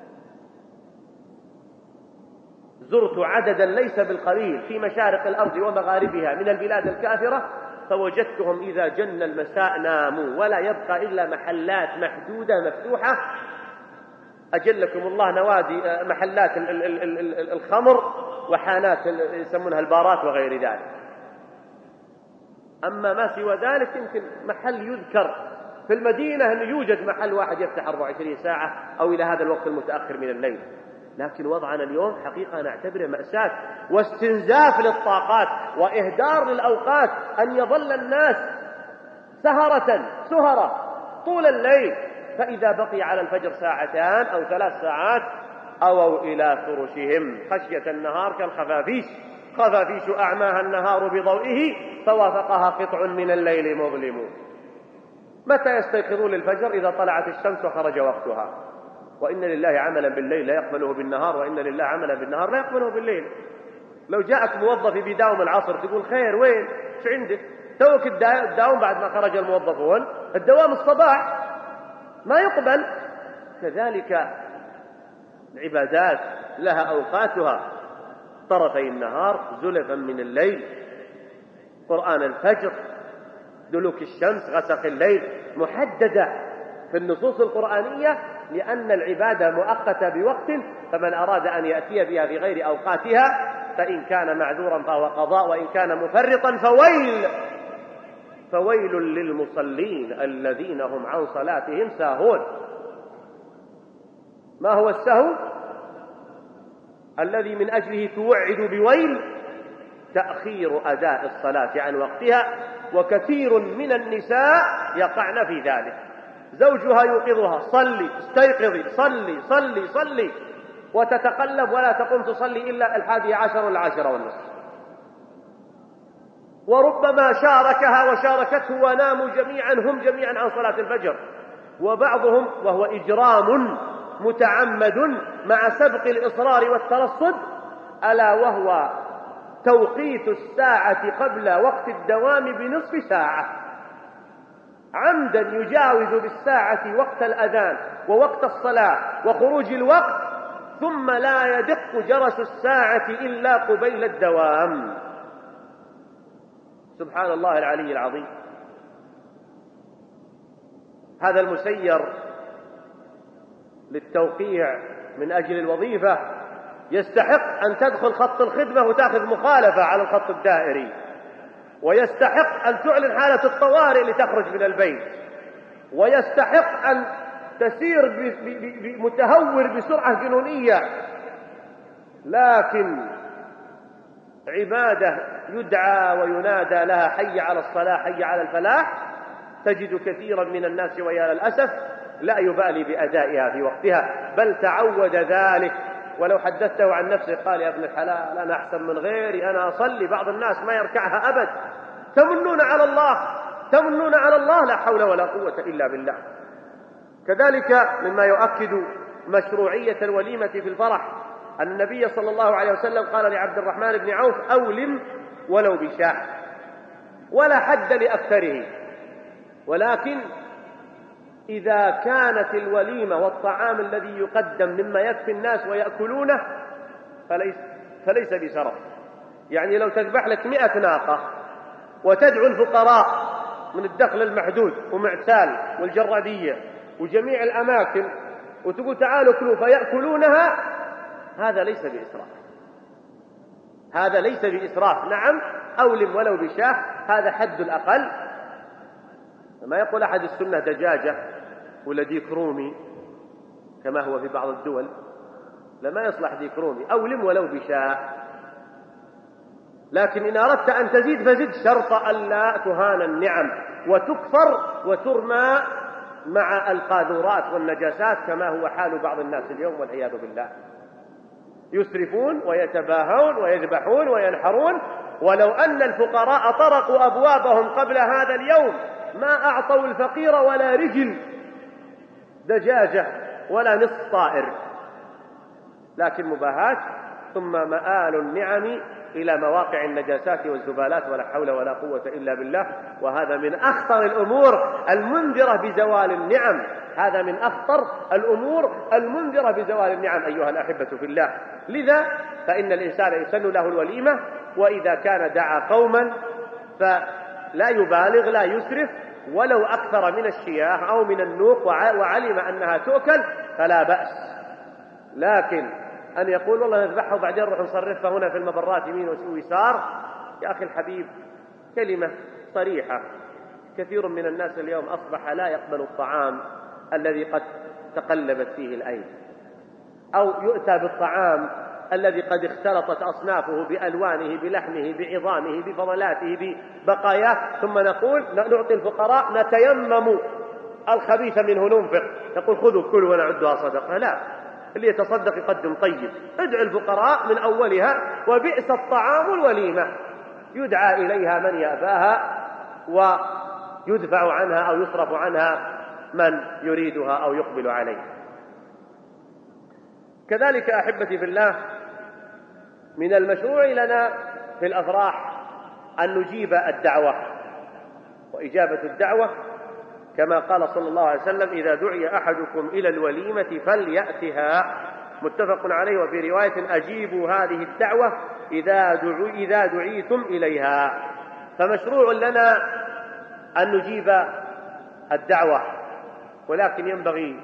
زرت عددا ليس بالقليل في مشارق الأرض ومغاربها من البلاد الكافرة، فوجدتهم إذا جن المساء ناموا، ولا يبقى إلا محلات محدودة مفتوحة، أجلكم الله نوادي محلات الخمر وحانات يسمونها البارات وغير ذلك. أما ما سوى ذلك يمكن محل يذكر في المدينة أن يوجد محل واحد يفتح أربع وعشرين ساعة أو إلى هذا الوقت المتأخر من الليل. لكن وضعنا اليوم حقيقة نعتبره مأساة واستنزاف للطاقات وإهدار للأوقات، أن يظل الناس سهرة سهرة طول الليل، فإذا بقي على الفجر ساعتان أو ثلاث ساعات أووا إلى فرشهم خشية النهار كالخفافيش، خفافيش أعماها النهار بضوئه فوافقها قطع من الليل مظلم. متى يستيقظون للفجر؟ إذا طلعت الشمس وخرج وقتها. وإن لله عملا بالليل لا يقبله بالنهار، وإن لله عملا بالنهار لا يقبله بالليل. لو جاءك موظف بداوم العصر تقول خير وين ايش عندك؟ توك الداوم بعد ما خرج الموظفون، الدوام الصباح ما يقبل. كذلك العبادات لها أوقاتها، طرفي النهار، زلفا من الليل، قرآن الفجر، دلوك الشمس، غسق الليل، محددة في النصوص القرآنية، لأن العبادة مؤقتة بوقت، فمن أراد أن يأتي بها في غير أوقاتها فإن كان معذورا فهو قضاء، وإن كان مفرطا فويل فويل للمصلين الذين هم عن صلاتهم ساهون. ما هو السهو؟ الذي من أجله توعد بويل تأخير أداء الصلاة عن وقتها، وكثير من النساء يقعن في ذلك. زوجها يوقظها صلي استيقظي صلي صلي صلي، وتتقلب ولا تقوم تصلي إلا الحادي عشر والعاشرة والنصف، وربما شاركها وشاركته وناموا جميعا هم جميعا عن صلاة الفجر. وبعضهم، وهو إجرام متعمد مع سبق الإصرار والترصد، ألا وهو توقيت الساعة قبل وقت الدوام بنصف ساعة، عمدا يجاوز بالساعة وقت الأذان ووقت الصلاة وخروج الوقت، ثم لا يدق جرس الساعة إلا قبيل الدوام. سبحان الله العلي العظيم. هذا المسير للتوقيع من أجل الوظيفة يستحق أن تدخل خط الخدمة وتأخذ مخالفة على الخط الدائري، ويستحق أن تعلن حالة الطوارئ لتخرج من البيت، ويستحق أن تسير متهور بسرعة جنونية. لكن عبادة يدعى وينادى لها حي على الصلاة حي على الفلاح، تجد كثيرا من الناس ويا للأسف لا يبالي بأدائها في وقتها، بل تعود ذلك. ولو حدثته عن نفسه قال يا ابن الحلال أنا أحسن من غيري، أنا أصلي. بعض الناس ما يركعها أبد. تمنون على الله، تمنون على الله، لا حول ولا قوة إلا بالله. كذلك مما يؤكد مشروعية الوليمة في الفرح أن النبي صلى الله عليه وسلم قال لعبد الرحمن بن عوف أولم ولو بشاة، ولا حد لأكثره، ولكن إذا كانت الوليمة والطعام الذي يقدم مما يكفي الناس ويأكلونه فليس, فليس بشرف. يعني لو تذبح لك مئة ناقة وتدعو الفقراء من الدخل المحدود ومعسال والجرادية وجميع الأماكن وتقول تعالوا كلوا فيأكلونها، هذا ليس بإسراف، هذا ليس بإسراف. نعم أولم ولو بشاه، هذا حد الأقل. ما يقول أحد السنة دجاجة ولا ديك رومي كما هو في بعض الدول، لما يصلح ديك رومي، أولم ولو بشاه. لكن إن أردت أن تزيد فزد، شرط ألا تهان النعم وتكفر وترمى مع القاذورات والنجاسات كما هو حال بعض الناس اليوم والعياذ بالله. يسرفون ويتباهون ويذبحون وينحرون، ولو أن الفقراء طرقوا أبوابهم قبل هذا اليوم ما أعطوا الفقير ولا رجل دجاجة ولا نصف طائر. لكن مباهات، ثم مآل النعم إلى مواقع النجاسات والزبالات، ولا حول ولا قوة إلا بالله. وهذا من أخطر الأمور المنذرة بزوال النعم، هذا من أخطر الأمور المنذرة بزوال النعم أيها الأحبة في الله. لذا فإن الإنسان يسن له الوليمة، وإذا كان دعا قوما فلا يبالغ، لا يسرف، ولو أكثر من الشياه أو من النوق وعلم أنها تؤكل فلا بأس. لكن أن يقول والله نذبحها وبعدين نروح نصرفها هنا في المبرات يمين ويسار، يا أخي الحبيب كلمة صريحة. كثير من الناس اليوم أصبح لا يقبل الطعام الذي قد تقلبت فيه الأيدي، أو يؤتى بالطعام الذي قد اختلطت أصنافه بألوانه بلحمه بعظامه بفضلاته ببقاياه، ثم نقول نعطي الفقراء نتيمم الخبيث منه ننفق، نقول خذوا كلوا ونعدها صدقة. لا، اللي يتصدق يقدم طيب. ادعو الفقراء من أولها، وبئس الطعام الوليمة، يدعى إليها من يأباها ويدفع عنها أو يصرف عنها من يريدها أو يقبل عليها. كذلك أحبتي في الله، من المشروع لنا في الأفراح أن نجيب الدعوة، وإجابة الدعوة كما قال صلى الله عليه وسلم إذا دعي أحدكم إلى الوليمة فليأتها، متفق عليه. وفي رواية أجيبوا هذه الدعوة إذا, دعو إذا دعيتم إليها. فمشروع لنا أن نجيب الدعوة، ولكن ينبغي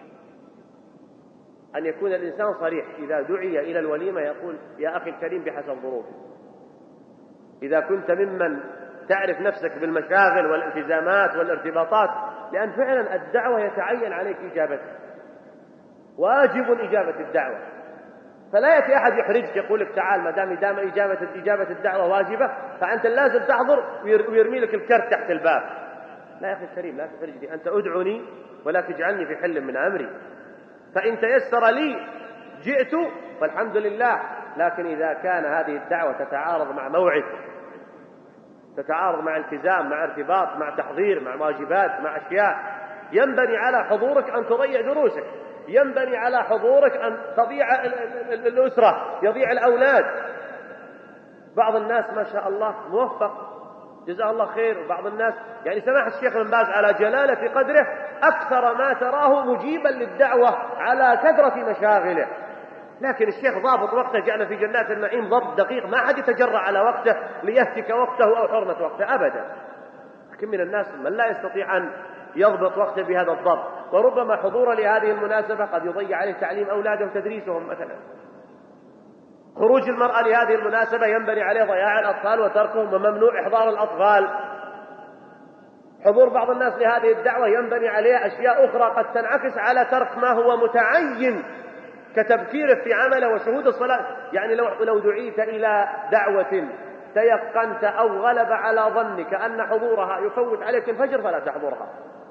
أن يكون الإنسان صريح. إذا دعي إلى الوليمة يقول يا أخي الكريم بحسب ظروفه. إذا كنت ممن تعرف نفسك بالمشاغل والالتزامات والارتباطات، لأن فعلا الدعوة يتعين عليك إجابتها، واجب إجابة الدعوة. فلا يأتي أحد يحرجك يقول لك تعال ما دام دام إجابة إجابة الدعوة واجبة فأنت لازم تحضر، ويرمي لك الكرت تحت الباب. لا يا أخي الكريم لا تحرجني، أنت أدعني ولا تجعلني في حل من أمري. فإن تيسر لي جئت فالحمد لله، لكن إذا كان هذه الدعوة تتعارض مع موعد، تتعارض مع التزام، مع ارتباط، مع تحضير، مع واجبات، مع أشياء، ينبني على حضورك أن تضيع دروسك، ينبني على حضورك أن تضيع الأسرة، يضيع الأولاد. بعض الناس ما شاء الله موفق جزاه الله خير، وبعض الناس يعني سماحة الشيخ بن باز على جلالة قدره أكثر ما تراه مجيبا للدعوة على كثرة مشاغله، لكن الشيخ ضابط وقته، جعل في جنات النعيم ضبط دقيق، ما حد يتجرأ على وقته ليهتك وقته أو حرمة وقته أبدا. لكن من الناس من لا يستطيع أن يضبط وقته بهذا الضبط. وربما حضور لهذه المناسبة قد يضيع عليه تعليم أولاده وتدريسهم مثلا. خروج المرأة لهذه المناسبة ينبني عليه ضياع الأطفال وتركهم، وممنوع إحضار الأطفال. حضور بعض الناس لهذه الدعوة ينبني عليه أشياء أخرى قد تنعكس على ترك ما هو متعين كتبكيره في عمله وشهود الصلاة. يعني لو لو دعيت إلى دعوة تيقنت أو غلب على ظنك أن حضورها يفوت عليك الفجر فلا تحضرها.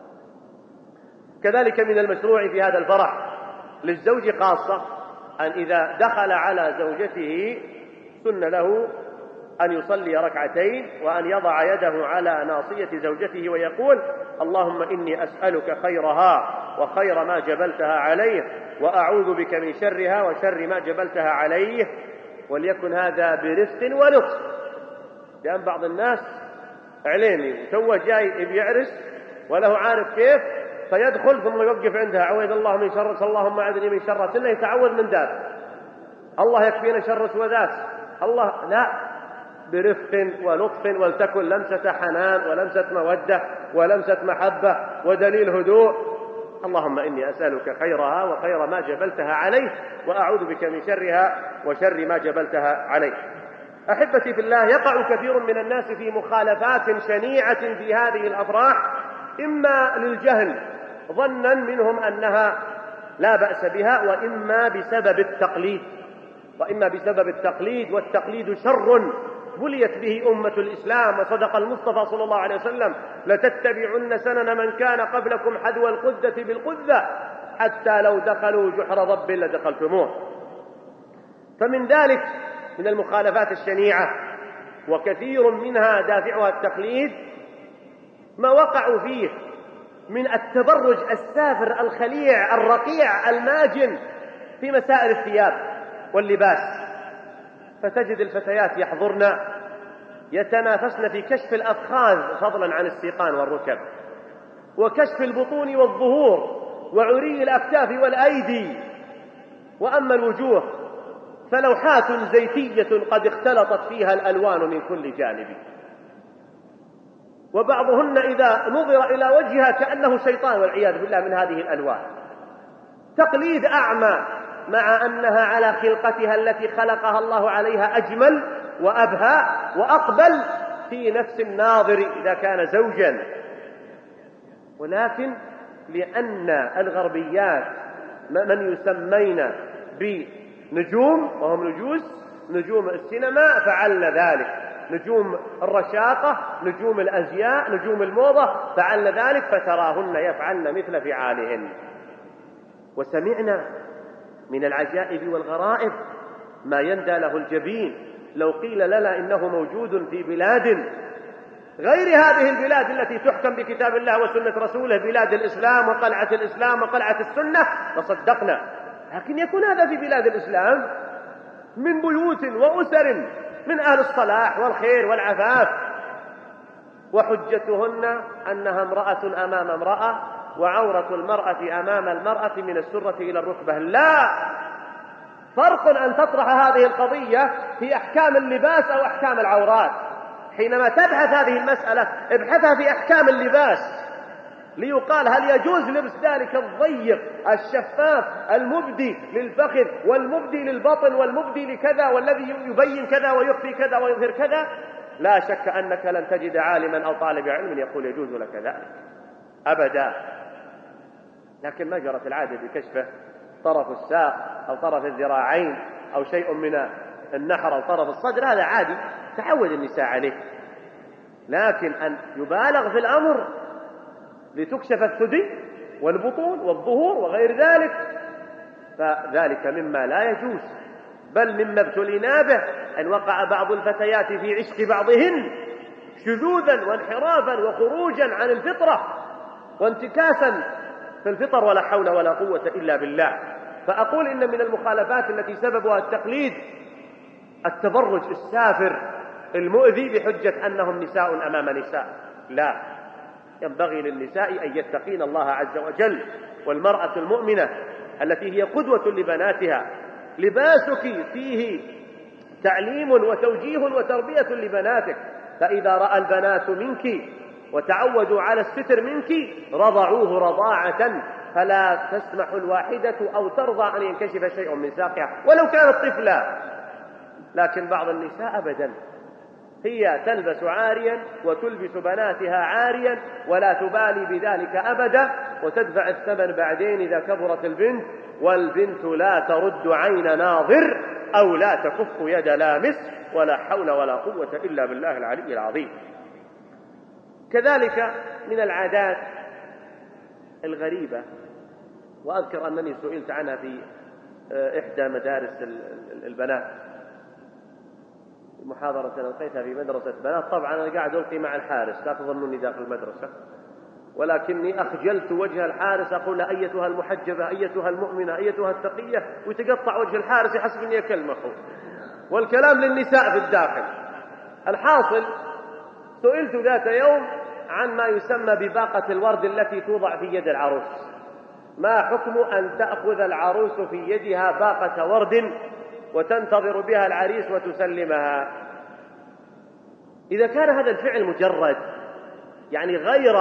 كذلك من المشروع في هذا الفرح للزوج خاصة أن إذا دخل على زوجته سن له أن يصلي ركعتين، وأن يضع يده على ناصية زوجته ويقول: اللهم إني أسألك خيرها وخير ما جبلتها عليه، وأعوذ بك من شرها وشر ما جبلتها عليه. وليكن هذا برفق ولطف، لأن بعض الناس عليني توه جاي بيعرس وله عارف كيف، فيدخل ثم يوقف عندها: عوذ الله من شر، اللهم أعذني من شر، سنة يتعوذ من دار، الله يكفينا شر سوذات، الله لا، برفق ولطف، ولتكن لمسة حنان ولمسة مودة ولمسة محبة ودليل هدوء. اللهم إني أسألك خيرها وخير ما جبلتها عليه، وأعوذ بك من شرها وشر ما جبلتها عليه. أحبتي في الله، يقع كثير من الناس في مخالفات شنيعة في هذه الأفراح، إما للجهل ظنا منهم أنها لا بأس بها، وإما بسبب التقليد وإما بسبب التقليد والتقليد شر بليت به أمة الإسلام. وصدق المصطفى صلى الله عليه وسلم: لتتبعن سنن من كان قبلكم حذو القذة بالقذة حتى لو دخلوا جحر ضب لدخلتموه. فمن ذلك من المخالفات الشنيعة وكثير منها دافعها التقليد ما وقعوا فيه من التبرج السافر الخليع الرقيع الماجن في مسائل الثياب واللباس. فتجد الفتيات يحضرن يتنافسن في كشف الأفخاذ فضلا عن السيقان والركب، وكشف البطون والظهور، وعري الأكتاف والأيدي. وأما الوجوه فلوحات زيتية قد اختلطت فيها الألوان من كل جانب، وبعضهن إذا نظر إلى وجهها كأنه شيطان والعياذ بالله من هذه الألوان. تقليد أعمى، مع أنها على خلقتها التي خلقها الله عليها أجمل وأبهى وأقبل في نفس الناظر إذا كان زوجا. ولكن لأن الغربيات من يسمين بنجوم وهم نجوس نجوم السينما فعلن ذلك، نجوم الرشاقة، نجوم الأزياء، نجوم الموضة فعلن ذلك، فتراهن يفعلن مثل فعالهن. وسمعنا من العجائب والغرائب ما يندى له الجبين لو قيل لنا إنه موجود في بلاد غير هذه البلاد التي تحكم بكتاب الله وسنة رسوله، بلاد الإسلام وقلعة الإسلام وقلعة السنة، لصدقنا. لكن يكون هذا في بلاد الإسلام من بيوت وأسر من أهل الصلاح والخير والعفاف، وحجتهن أنها امرأة أمام امرأة، وعورة المرأة أمام المرأة من السرة إلى الركبة. لا فرق أن تطرح هذه القضية في أحكام اللباس أو أحكام العورات. حينما تبحث هذه المسألة ابحثها في أحكام اللباس، ليقال هل يجوز لبس ذلك الضيق الشفاف المبدي للفخذ والمبدي للبطن والمبدي لكذا، والذي يبين كذا ويخفي كذا ويظهر كذا. لا شك أنك لن تجد عالما أو طالب علم يقول يجوز لك ذلك أبدا. لكن ما جرت العادة بكشفه طرف الساق أو طرف الذراعين أو شيء من النحر أو طرف الصدر، هذا عادي تعود النساء عليه. لكن أن يبالغ في الأمر لتكشف الثدي والبطون والظهور وغير ذلك، فذلك مما لا يجوز، بل مما ابتلينا به أن وقع بعض الفتيات في عشق بعضهن شذوذا وانحرافا وخروجا عن الفطرة وانتكاسا في الفطر، ولا حول ولا قوة إلا بالله. فأقول إن من المخالفات التي سببها التقليد التبرج السافر المؤذي بحجة أنهم نساء أمام نساء. لا، ينبغي للنساء أن يتقين الله عز وجل. والمرأة المؤمنة التي هي قدوة لبناتها لباسك فيه تعليم وتوجيه وتربية لبناتك، فإذا رأى البنات منك وتعودوا على الستر منك رضعوه رضاعة فلا تسمح الواحدة أو ترضى أن ينكشف شيء من ساقها ولو كانت طفلة. لكن بعض النساء أبدا، هي تلبس عاريا وتلبس بناتها عاريا ولا تبالي بذلك أبدا، وتدفع الثمن بعدين إذا كبرت البنت، والبنت لا ترد عين ناظر أو لا تكف يد لامس، ولا حول ولا قوة إلا بالله العلي العظيم. كذلك من العادات الغريبة، وأذكر أنني سئلت عنها في إحدى مدارس البنات، محاضرة ألقيتها في مدرسة بنات. طبعا أنا قاعد ألقي مع الحارس، لا تظنوني داخل المدرسة، ولكني أخجلت وجه الحارس أقول أيتها المحجبة، أيتها المؤمنة، أيتها التقية، ويتقطع وجه الحارس يحسب أني أكلمه، والكلام للنساء في الداخل. الحاصل سئلت ذات يوم عن ما يسمى بباقة الورد التي توضع في يد العروس، ما حكم أن تأخذ العروس في يدها باقة ورد وتنتظر بها العريس وتسلمها؟ إذا كان هذا الفعل مجرد يعني غير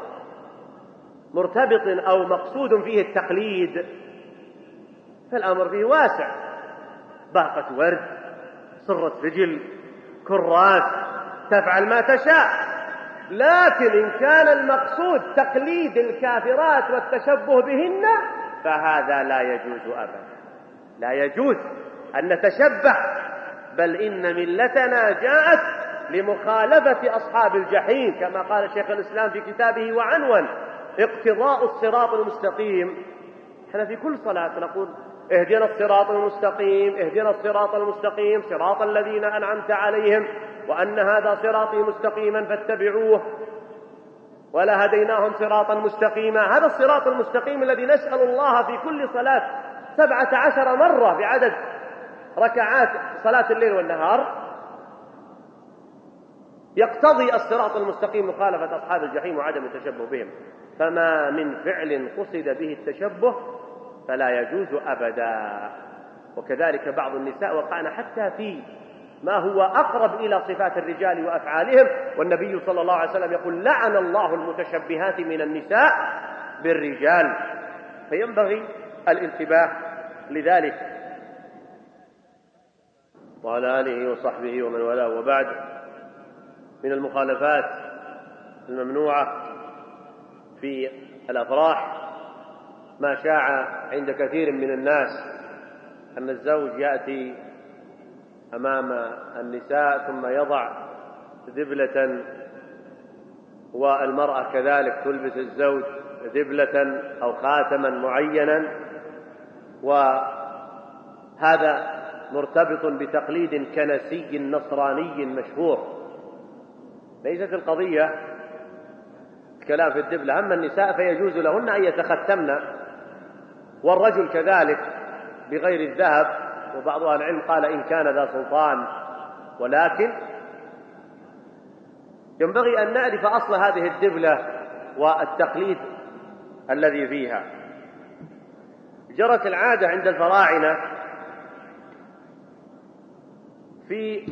مرتبط أو مقصود فيه التقليد فالأمر فيه واسع، باقة ورد، صرة رجل، كراس، تفعل ما تشاء. لكن إن كان المقصود تقليد الكافرات والتشبه بهن فهذا لا يجوز أبدا، لا يجوز أن نتشبه، بل إن ملتنا جاءت لمخالفة أصحاب الجحيم كما قال شيخ الإسلام في كتابه وعنون اقتضاء الصراط المستقيم. احنا في كل صلاة نقول اهدنا الصراط المستقيم، اهدنا الصراط المستقيم صراط الذين أنعمت عليهم وأن هذا صراطي مستقيما فاتبعوه ولا هديناهم صراطا مستقيما. هذا الصراط المستقيم الذي نسأل الله في كل صلاة سبعة عشر مرة بعدد ركعات صلاة الليل والنهار يقتضي الصراط المستقيم مخالفة أصحاب الجحيم وعدم التشبه بهم. فما من فعل قصد به التشبه فلا يجوز أبدا. وكذلك بعض النساء وقعنا حتى في ما هو أقرب إلى صفات الرجال وأفعالهم، والنبي صلى الله عليه وسلم يقول لعن الله المتشبهات من النساء بالرجال، فينبغي الانتباه لذلك. وعلى آله وصحبه ومن والاه. وبعد، من المخالفات الممنوعة في الأفراح ما شاع عند كثير من الناس أن الزوج يأتي أمام النساء ثم يضع دبلة، والمرأة كذلك تلبس الزوج دبلة أو خاتما معينا، وهذا مرتبط بتقليد كنسي نصراني مشهور. ليست القضية كلام في الدبلة، أما النساء فيجوز لهن أن يتختمن، والرجل كذلك بغير الذهب، وبعض أهل العلم قال إن كان ذا سلطان. ولكن ينبغي أن نعرف أصل هذه الدبلة والتقليد الذي فيها. جرت العادة عند الفراعنة في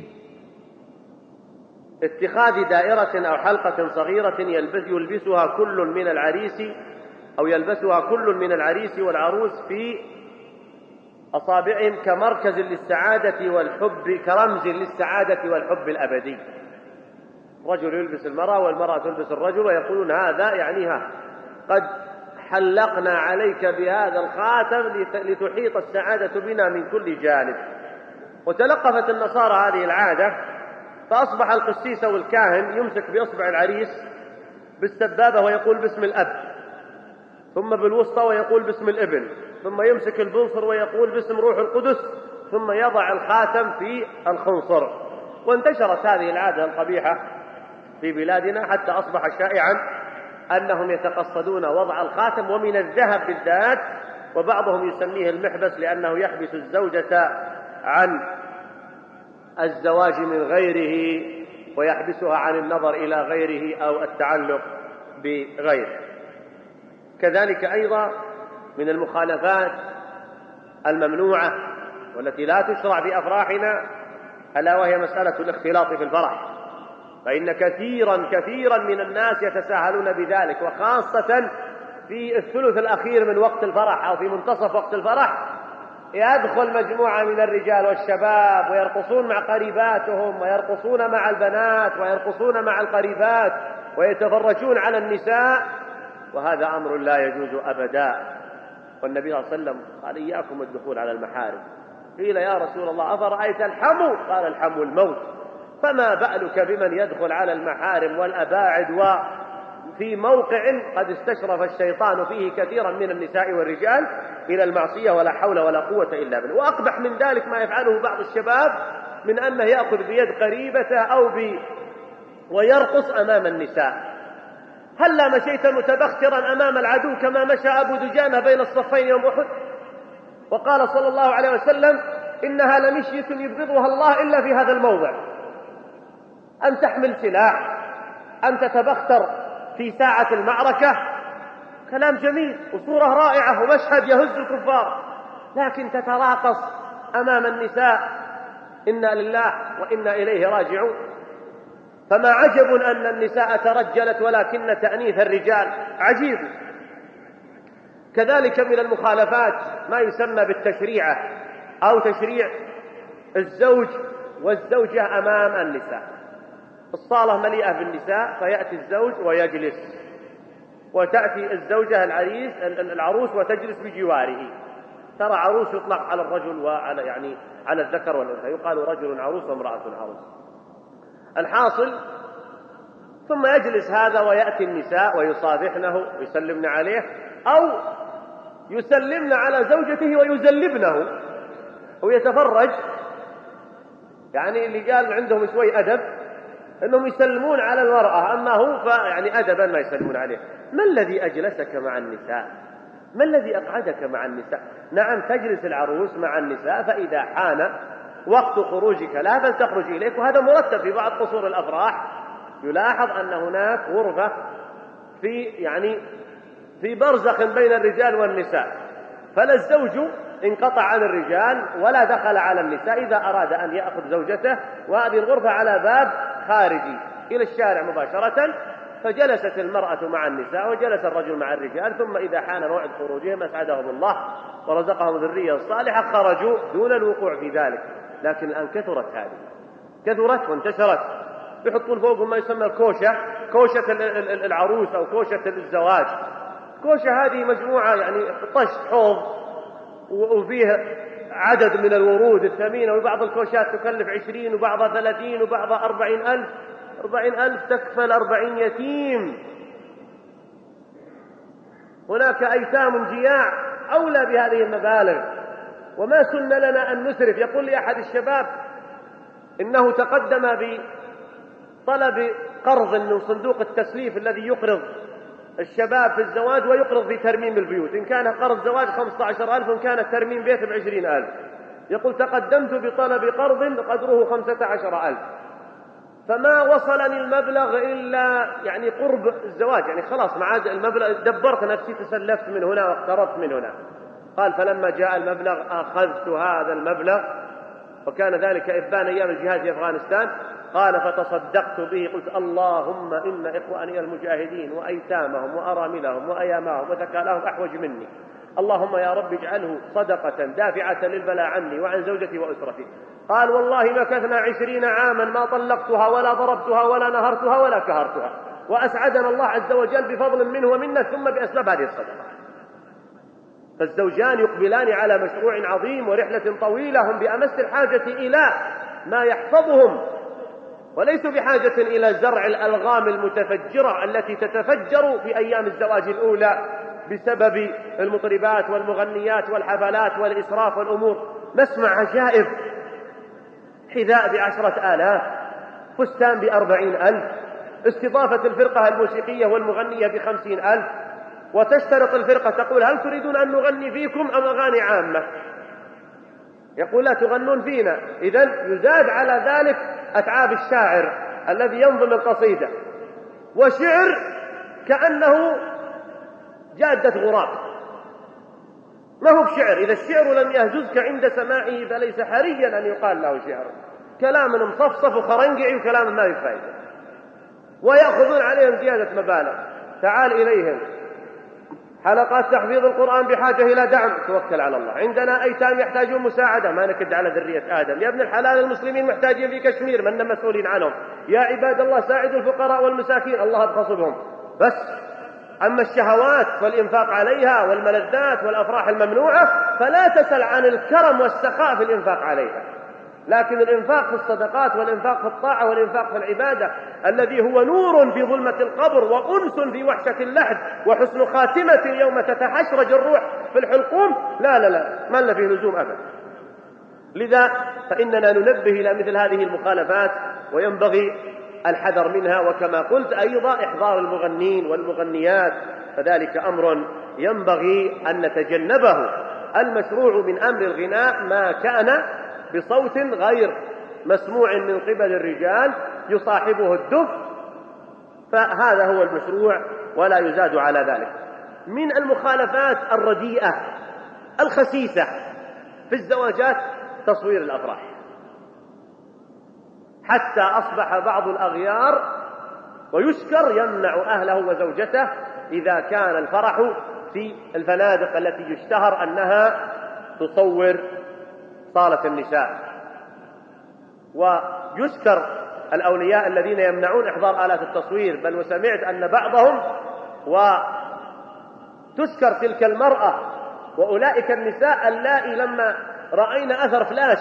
اتخاذ دائرة أو حلقة صغيرة يلبس يلبسها كل من العريس أو يلبسها كل من العريس والعروس في أصابعهم كمركز للسعادة والحب، كرمز للسعادة والحب الأبدي. رجل يلبس المرأة والمرأة تلبس الرجل، ويقولون هذا يعنيها قد حلقنا عليك بهذا الخاتم لتحيط السعادة بنا من كل جانب. وتلقفت النصارى هذه العادة، فأصبح القسيس والكاهن يمسك بإصبع العريس بالسبابة ويقول باسم الأب، ثم بالوسطى ويقول باسم الابن، ثم يمسك البنصر ويقول باسم روح القدس، ثم يضع الخاتم في الخنصر. وانتشرت هذه العادة القبيحة في بلادنا حتى أصبح شائعا أنهم يتقصدون وضع الخاتم، ومن الذهب بالذات، وبعضهم يسميه المحبس لأنه يحبس الزوجة عن الزواج من غيره ويحبسها عن النظر إلى غيره أو التعلق بغيره. كذلك أيضا من المخالفات الممنوعة والتي لا تشرع في أفراحنا ألا وهي مسألة الاختلاط في الفرح. فإن كثيرا كثيرا من الناس يتساهلون بذلك، وخاصة في الثلث الأخير من وقت الفرح أو في منتصف وقت الفرح يدخل مجموعة من الرجال والشباب ويرقصون مع قريباتهم ويرقصون مع البنات ويرقصون مع القريبات ويتفرجون على النساء، وهذا أمر لا يجوز أبدا. والنبي صلى الله عليه وسلم قال إياكم الدخول على المحارم. قيل يا رسول الله أفرأيت الحمو؟ قال الحمو الموت. فما بالك بمن يدخل على المحارم والأباعد وفي موقع قد استشرف الشيطان فيه كثيرا من النساء والرجال إلى المعصية، ولا حول ولا قوة إلا بالله. وأقبح من ذلك ما يفعله بعض الشباب من أنه يأخذ بيد قريبته أو ب... ويرقص أمام النساء. هلا مشيت متبخترا أمام العدو كما مشى أبو دجانة بين الصفين يوم أحد؟ وقال صلى الله عليه وسلم إنها لمشية يبغضها الله إلا في هذا الموضع. أن تحمل سلاح، أن تتبختر في ساعة المعركة، كلام جميل وصورة رائعة ومشهد يهز الكفار، لكن تتراقص أمام النساء، إنا لله وإنا إليه راجعون. فما عجب أن النساء ترجلت ولكن تأنيث الرجال عجيب. كذلك من المخالفات ما يسمى بالتشريعة أو تشريع الزوج والزوجة أمام النساء. الصالة مليئة بالنساء فيأتي الزوج ويجلس، وتأتي الزوجة العريس العروس وتجلس بجواره. ترى عروس يطلق على الرجل وعلى يعني على الذكر والأنثى، يقال رجل عروس وامرأة عروس. الحاصل ثم يجلس هذا ويأتي النساء ويصافحنه ويسلمن عليه، أو يسلمن على زوجته ويزلبنه ويتفرج. يعني اللي قال عندهم شوي أدب أنهم يسلمون على المرأة، أما هو فيعني أدبا ما يسلمون عليه. ما الذي أجلسك مع النساء؟ ما الذي أقعدك مع النساء؟ نعم تجلس العروس مع النساء، فإذا حان وقت خروجك لا بل تخرج إليك، وهذا مرتب في بعض قصور الأفراح. يلاحظ أن هناك غرفة في يعني في برزخ بين الرجال والنساء، فلا الزوج انقطع عن الرجال ولا دخل على النساء إذا أراد أن يأخذ زوجته، وهذه الغرفة على باب خارجي إلى الشارع مباشرة، فجلست المرأة مع النساء وجلس الرجل مع الرجال، ثم إذا حان موعد خروجهم أسعدهم الله ورزقهم ذرية صالحة خرجوا دون الوقوع في ذلك. لكن الآن كثرت هذه، كثرت وانتشرت، يحطون فوقهم ما يسمى الكوشة، كوشة العروس أو كوشة الزواج. كوشة هذه مجموعة يعني طشت حوض وفيه عدد من الورود الثمينة، وبعض الكوشات تكلف عشرين وبعضها ثلاثين وبعضها أربعين ألف. أربعين ألف تكفل أربعين يتيم. هناك أيتام جياع أولى بهذه المبالغ، وما سن لنا أن نسرف. يقول لي أحد الشباب إنه تقدم بطلب قرض من صندوق التسليف الذي يقرض الشباب في الزواج ويقرض في ترميم البيوت، إن كان قرض زواج خمسة عشر ألف وإن كان ترميم بيت بعشرين ألف. يقول تقدمت بطلب قرض قدره خمسة عشر ألف، فما وصلني المبلغ إلا يعني قرب الزواج، يعني خلاص ما عاد المبلغ، دبرت نفسي تسلفت من هنا واقترضت من هنا. قال فلما جاء المبلغ أخذت هذا المبلغ، وكان ذلك إبان أيام الجهاد في أفغانستان. قال فتصدقت به، قلت اللهم إن إخواني المجاهدين وأيتامهم وأراملهم وأيامهم وذكالهم أحوج مني، اللهم يا رب اجعله صدقة دافعة للبلاء عني وعن زوجتي وأسرتي. قال والله مكثنا عشرين عاما ما طلقتها ولا ضربتها ولا نهرتها ولا كهرتها، وأسعدنا الله عز وجل بفضل منه ومنه ثم بأسباب هذه الصدقة. فالزوجان يقبلان على مشروع عظيم ورحلة طويلة، هم بأمس الحاجة إلى ما يحفظهم، وليسوا بحاجة إلى زرع الألغام المتفجرة التي تتفجر في أيام الزواج الأولى بسبب المطربات والمغنيات والحفلات والإسراف والأمور. نسمع عجائب، حذاء بعشرة آلاف، فستان بأربعين ألف، استضافة الفرقة الموسيقية والمغنية بخمسين ألف، وتشترط الفرقة تقول هل تريدون أن نغني فيكم أم أغاني عامة؟ يقول لا تغنون فينا. إذن يزاد على ذلك أتعاب الشاعر الذي ينظم القصيدة، وشعر كأنه جادة غراب، ما هو بشعر. إذا الشعر لم يهززك عند سماعه فليس حريا أن يقال له شعر. كلام مصفصف وخرنقعي وكلام ما يفايده. ويأخذون عليهم زيادة مبالغ. تعال إليهم، حلقات تحفيظ القرآن بحاجة إلى دعم، توكل على الله. عندنا أيتام يحتاجون مساعدة، ما نكد على ذرية آدم. يا ابن الحلال المسلمين محتاجين في كشمير، من مسؤولين عنهم. يا عباد الله ساعدوا الفقراء والمساكين، الله أبخص بهم. بس أما الشهوات والإنفاق عليها والملذات والأفراح الممنوعة فلا تسل عن الكرم والسخاء في الإنفاق عليها، لكن الإنفاق في الصدقات والإنفاق في الطاعة والإنفاق في العبادة الذي هو نور في ظلمة القبر وأنس في وحشة اللحد وحسن خاتمة يوم تتحشرج الروح في الحلقوم، لا لا لا ما لنا فيه لزوم أبدا. لذا فإننا ننبه إلى مثل هذه المخالفات وينبغي الحذر منها. وكما قلت أيضا إحضار المغنين والمغنيات، فذلك أمر ينبغي أن نتجنبه. المشروع من أمر الغناء ما كان بصوت غير مسموع من قبل الرجال يصاحبه الدف، فهذا هو المشروع ولا يزاد على ذلك. من المخالفات الرديئة الخسيسة في الزواجات تصوير الأفراح، حتى أصبح بعض الأغيار ويشكر يمنع أهله وزوجته إذا كان الفرح في الفنادق التي يشتهر أنها تصور صالة النساء، ويشكر الأولياء الذين يمنعون إحضار آلات التصوير. بل وسمعت أن بعضهم وتشكر تلك المرأة وأولئك النساء اللائي لما رأينا أثر فلاش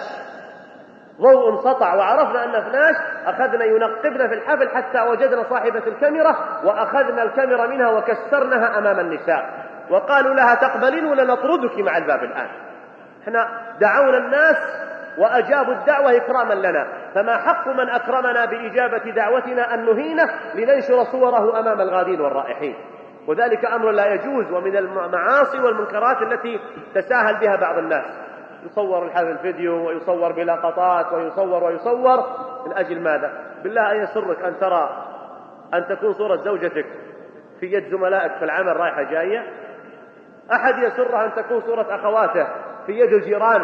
ضوء سطع وعرفنا أن فلاش أخذنا ينقبنا في الحفل حتى وجدنا صاحبة الكاميرا وأخذنا الكاميرا منها وكسرناها أمام النساء وقالوا لها تقبلين ولا نطردك مع الباب الآن. احنا دعونا الناس وأجابوا الدعوة إكراما لنا، فما حق من أكرمنا بإجابة دعوتنا أن نهينه لننشر صوره أمام الغادين والرائحين؟ وذلك أمر لا يجوز، ومن المعاصي والمنكرات التي تساهل بها بعض الناس. يصور الحفل فيديو ويصور بلقطات ويصور ويصور من أجل ماذا؟ بالله أن يسرك أن ترى أن تكون صورة زوجتك في يد زملائك في العمل رايحة جاية؟ أحد يسره أن تكون صورة أخواته في يد الجيران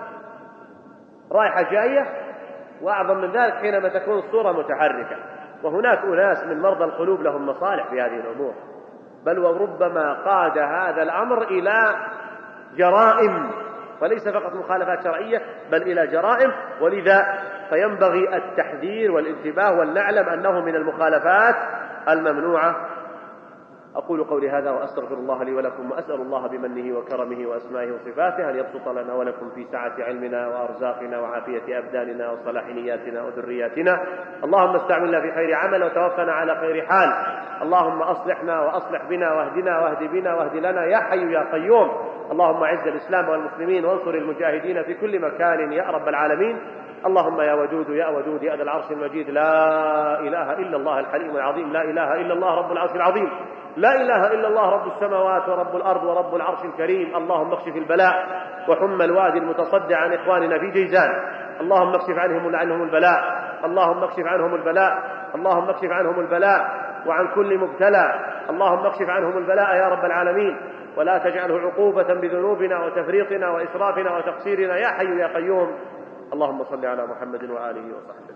رايحة جاية؟ وأعظم من ذلك حينما تكون الصورة متحركة. وهناك أناس من مرضى القلوب لهم مصالح في هذه الأمور، بل وربما قاد هذا الأمر إلى جرائم، وليس فقط مخالفات شرعية بل إلى جرائم. ولذا فينبغي التحذير والانتباه ولنعلم أنه من المخالفات الممنوعة. أقول قولي هذا وأستغفر الله لي ولكم، وأسأل الله بمنه وكرمه وأسمائه وصفاته أن يبسط لنا ولكم في سعة علمنا وأرزاقنا وعافية أبداننا وصلاح نياتنا وذرياتنا. اللهم استعملنا في خير عمل وتوفنا على خير حال. اللهم أصلحنا وأصلح بنا واهدنا واهد بنا واهد لنا يا حي يا قيوم. اللهم أعز الإسلام والمسلمين وانصر المجاهدين في كل مكان يا رب العالمين. اللهم يا ودود يا ودود يا ذا العرش المجيد، لا إله إلا الله الحليم العظيم، لا إله إلا الله رب العرش العظيم، لا إله إلا الله رب السماوات ورب الأرض ورب العرش الكريم. اللهم اكشف البلاء وحم الوادي المتصدع عن إخواننا في جيزان. اللهم اكشف عنهم عنهم البلاء، اللهم اكشف عنهم البلاء، اللهم اكشف عنهم البلاء وعن كل مبتلى. اللهم اكشف عنهم البلاء يا رب العالمين، ولا تجعله عقوبة بذنوبنا وتفريطنا وإسرافنا وتقصيرنا يا حي يا قيوم. اللهم صل على محمد وآله وصحبه.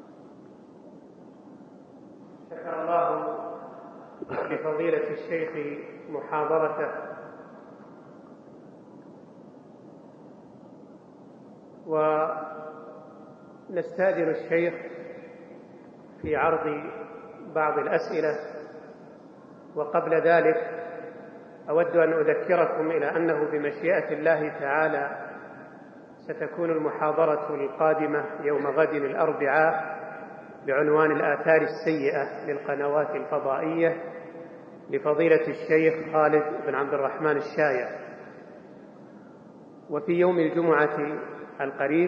شكر الله لفضيلة الشيخ محاضرته، ونستأذن الشيخ في عرض بعض الأسئلة. وقبل ذلك أود أن أذكركم إلى أنه بمشيئة الله تعالى ستكون المحاضرة القادمة يوم غد الأربعاء بعنوان الآثار السيئة للقنوات الفضائية لفضيلة الشيخ خالد بن عبد الرحمن الشايع. وفي يوم الجمعة القريب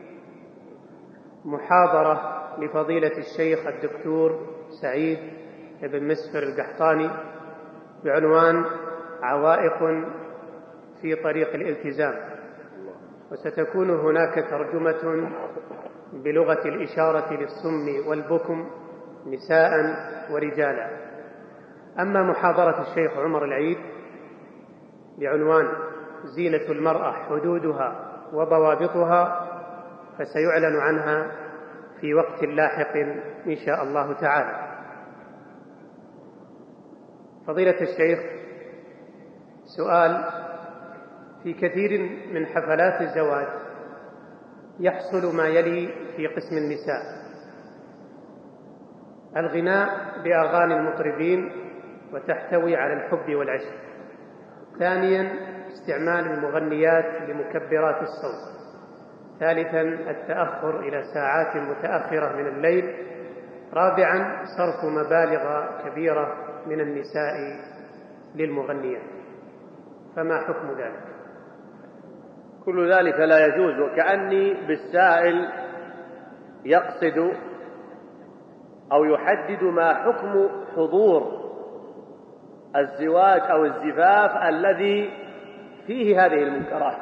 محاضرة لفضيلة الشيخ الدكتور سعيد بن مسفر القحطاني بعنوان عوائق في طريق الالتزام، وستكون هناك ترجمة بلغة الإشارة للصم والبكم نساء ورجالا. أما محاضرة الشيخ عمر العيد بعنوان زينة المرأة حدودها وضوابطها فسيعلن عنها في وقت لاحق إن شاء الله تعالى. فضيلة الشيخ، سؤال: في كثير من حفلات الزواج يحصل ما يلي في قسم النساء: الغناء بأغاني المطربين وتحتوي على الحب والعشق. ثانيا، استعمال المغنيات لمكبرات الصوت. ثالثا، التأخر إلى ساعات متأخرة من الليل. رابعا، صرف مبالغ كبيرة من النساء للمغنيات. فما حكم ذلك؟ كل ذلك لا يجوز. وكأني بالسائل يقصد أو يحدد ما حكم حضور الزواج أو الزفاف الذي فيه هذه المنكرات: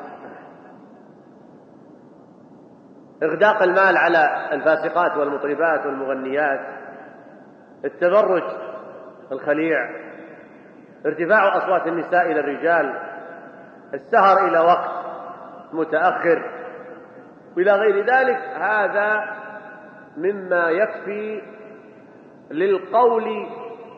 إغداق المال على الفاسقات والمطربات والمغنيات، التبرج الخليع، ارتفاع أصوات النساء إلى الرجال، السهر إلى وقت متأخر وإلى غير ذلك. هذا مما يكفي للقول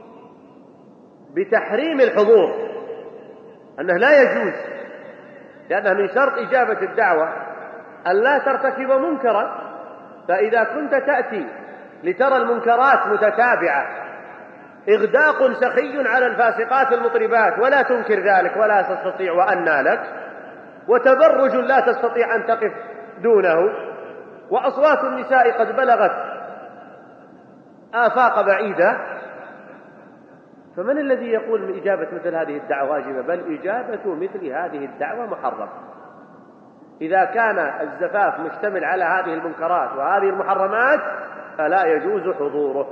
بتحريم الحضور، أنه لا يجوز، لأنه من شرط إجابة الدعوة أن لا ترتكب منكرا. فإذا كنت تأتي لترى المنكرات متتابعة، إغداق سخي على الفاسقات المطربات ولا تنكر ذلك ولا تستطيع وأنى لك، وتبرج لا تستطيع أن تقف دونه، وأصوات النساء قد بلغت آفاق بعيدة، فمن الذي يقول من إجابة مثل هذه الدعوة واجبة؟ بل إجابة مثل هذه الدعوة محرمة. إذا كان الزفاف مشتمل على هذه المنكرات وهذه المحرمات فلا يجوز حضوره.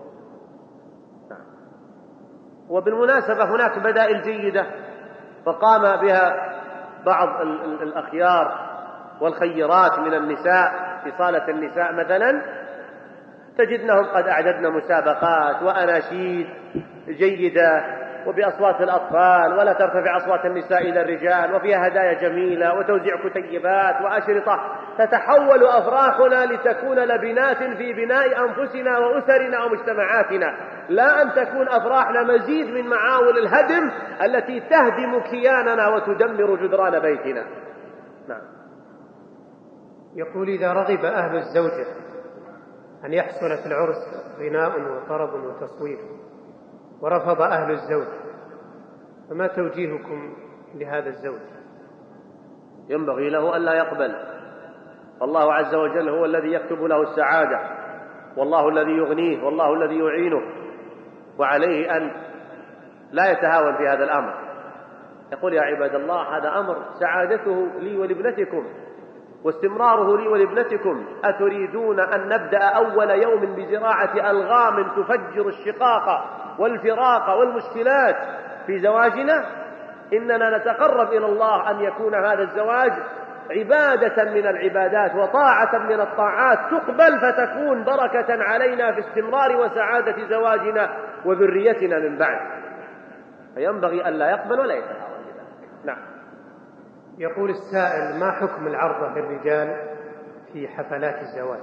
وبالمناسبة هناك بدائل جيدة فقام بها بعض الأخيار والخيرات من النساء في صالة النساء مثلا، تجدنهم قد أعددنا مسابقات وأناشيد جيدة وبأصوات الأطفال، ولا ترتفع أصوات النساء إلى الرجال، وفيها هدايا جميلة وتوزيع كتيبات وأشرطة. تتحول أفراحنا لتكون لبنات في بناء أنفسنا وأسرنا ومجتمعاتنا، لا أن تكون أفراحنا مزيد من معاول الهدم التي تهدم كياننا وتدمر جدران بيتنا. نعم. يقول: إذا رغب أهل الزوجة أن يحصل في العرس غناء وطرب وتصوير ورفض أهل الزوج، فما توجيهكم لهذا الزوج؟ ينبغي له ألا يقبل. الله عز وجل هو الذي يكتب له السعادة، والله الذي يغنيه، والله الذي يعينه، وعليه أن لا يتهاون في هذا الأمر. يقول: يا عباد الله، هذا أمر سعادته لي ولابنتكم واستمراره لي ولابنتكم، أتريدون أن نبدأ أول يوم بزراعة ألغام تفجر الشقاق والفراق والمشكلات في زواجنا؟ إننا نتقرب إلى الله أن يكون هذا الزواج عبادة من العبادات وطاعة من الطاعات تقبل، فتكون بركة علينا في استمرار وسعادة زواجنا وذريتنا من بعد. فينبغي أن لا يقبل ولا يتهاون بذلك. نعم. يقول السائل: ما حكم العرضة للرجال في حفلات الزواج؟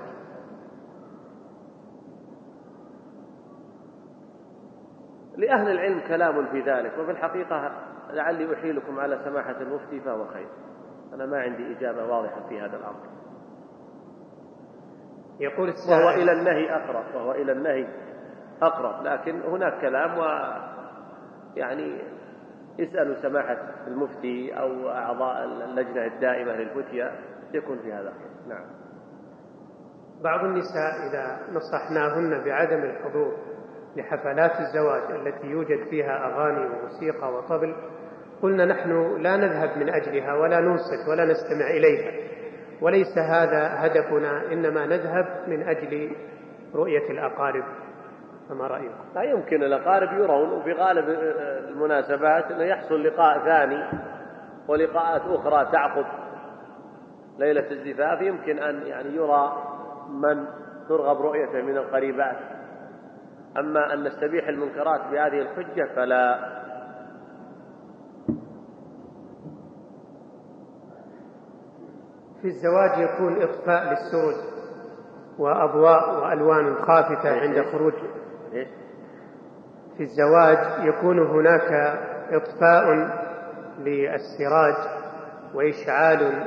لأهل العلم كلام في ذلك، وفي الحقيقة لعلي أحيلكم على سماحة المفتي فهو خير. أنا ما عندي إجابة واضحة في هذا الأمر. يقول السائل: وهو إلى النهي أقرب وهو إلى النهي أقرب لكن هناك كلام، ويعني اسألوا سماحة المفتي أو أعضاء اللجنة الدائمة للفتية يكون في هذا. نعم. بعض النساء إذا نصحناهن بعدم الحضور لحفلات الزواج التي يوجد فيها أغاني وموسيقى وطبل، قلنا: نحن لا نذهب من أجلها ولا ننصت ولا نستمع إليها، وليس هذا هدفنا، إنما نذهب من أجل رؤية الأقارب. فما رأيكم؟ لا يمكن الأقارب يرون، وفي غالب المناسبات أنه يحصل لقاء ثاني ولقاءات أخرى تعقب ليلة الزفاف، يمكن أن يعني يرى من ترغب رؤيته من القريبات. أما أن نستبيح المنكرات بهذه الحجة فلا. في الزواج يكون إطفاء للسرج وأضواء وألوان خافتة عند خروج. في الزواج يكون هناك إطفاء للسراج وإشعال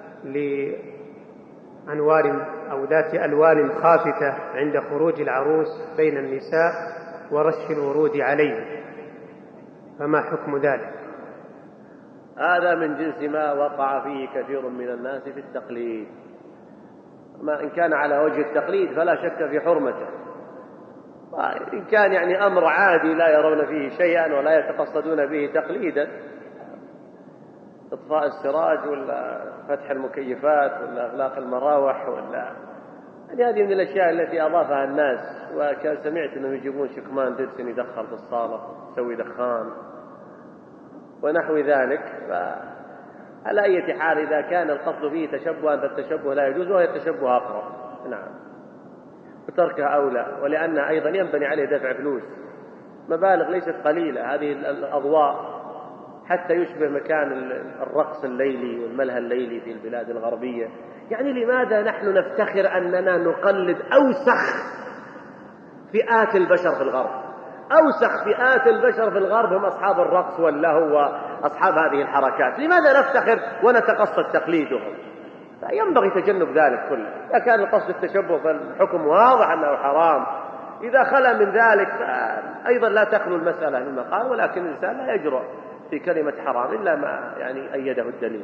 لأنوار أو ذات ألوان خافتة عند خروج العروس بين النساء ورش الورود عليه، فما حكم ذلك؟ هذا من جنس ما وقع فيه كثير من الناس في التقليد. ما إن كان على وجه التقليد فلا شك في حرمته، وإن كان يعني أمر عادي لا يرون فيه شيئا ولا يتقصدون به تقليدا، إطفاء السراج ولا فتح المكيفات ولا إغلاق المراوح ولا يعني هذه من الأشياء التي أضافها الناس. وكان سمعت أنهم يجيبون شكمان دبسن يدخل في الصالة يسوي دخان ونحو ذلك. فعلى أي حال إذا كان القصد فيه تشبها فالتشبه لا يجوز، وهي التشبه أقرب. نعم، وتركها أولى، ولأنها أيضا ينبني عليه دفع فلوس مبالغ ليست قليلة. هذه الأضواء حتى يشبه مكان الرقص الليلي والملهى الليلي في البلاد الغربية. يعني لماذا نحن نفتخر أننا نقلد أوسخ فئات البشر في الغرب؟ أوسخ فئات البشر في الغرب هم أصحاب الرقص واللهو وأصحاب هذه الحركات. لماذا نفتخر ونتقصد تقليدهم؟ فينبغي تجنب ذلك كله. إذا كان القصد التشبه فالحكم واضح أنه حرام. إذا خلا من ذلك أيضا لا تخلو المسألة مما قال، ولكن الإنسان لا يجرؤ في كلمة حرام إلا ما يعني أيده الدليل.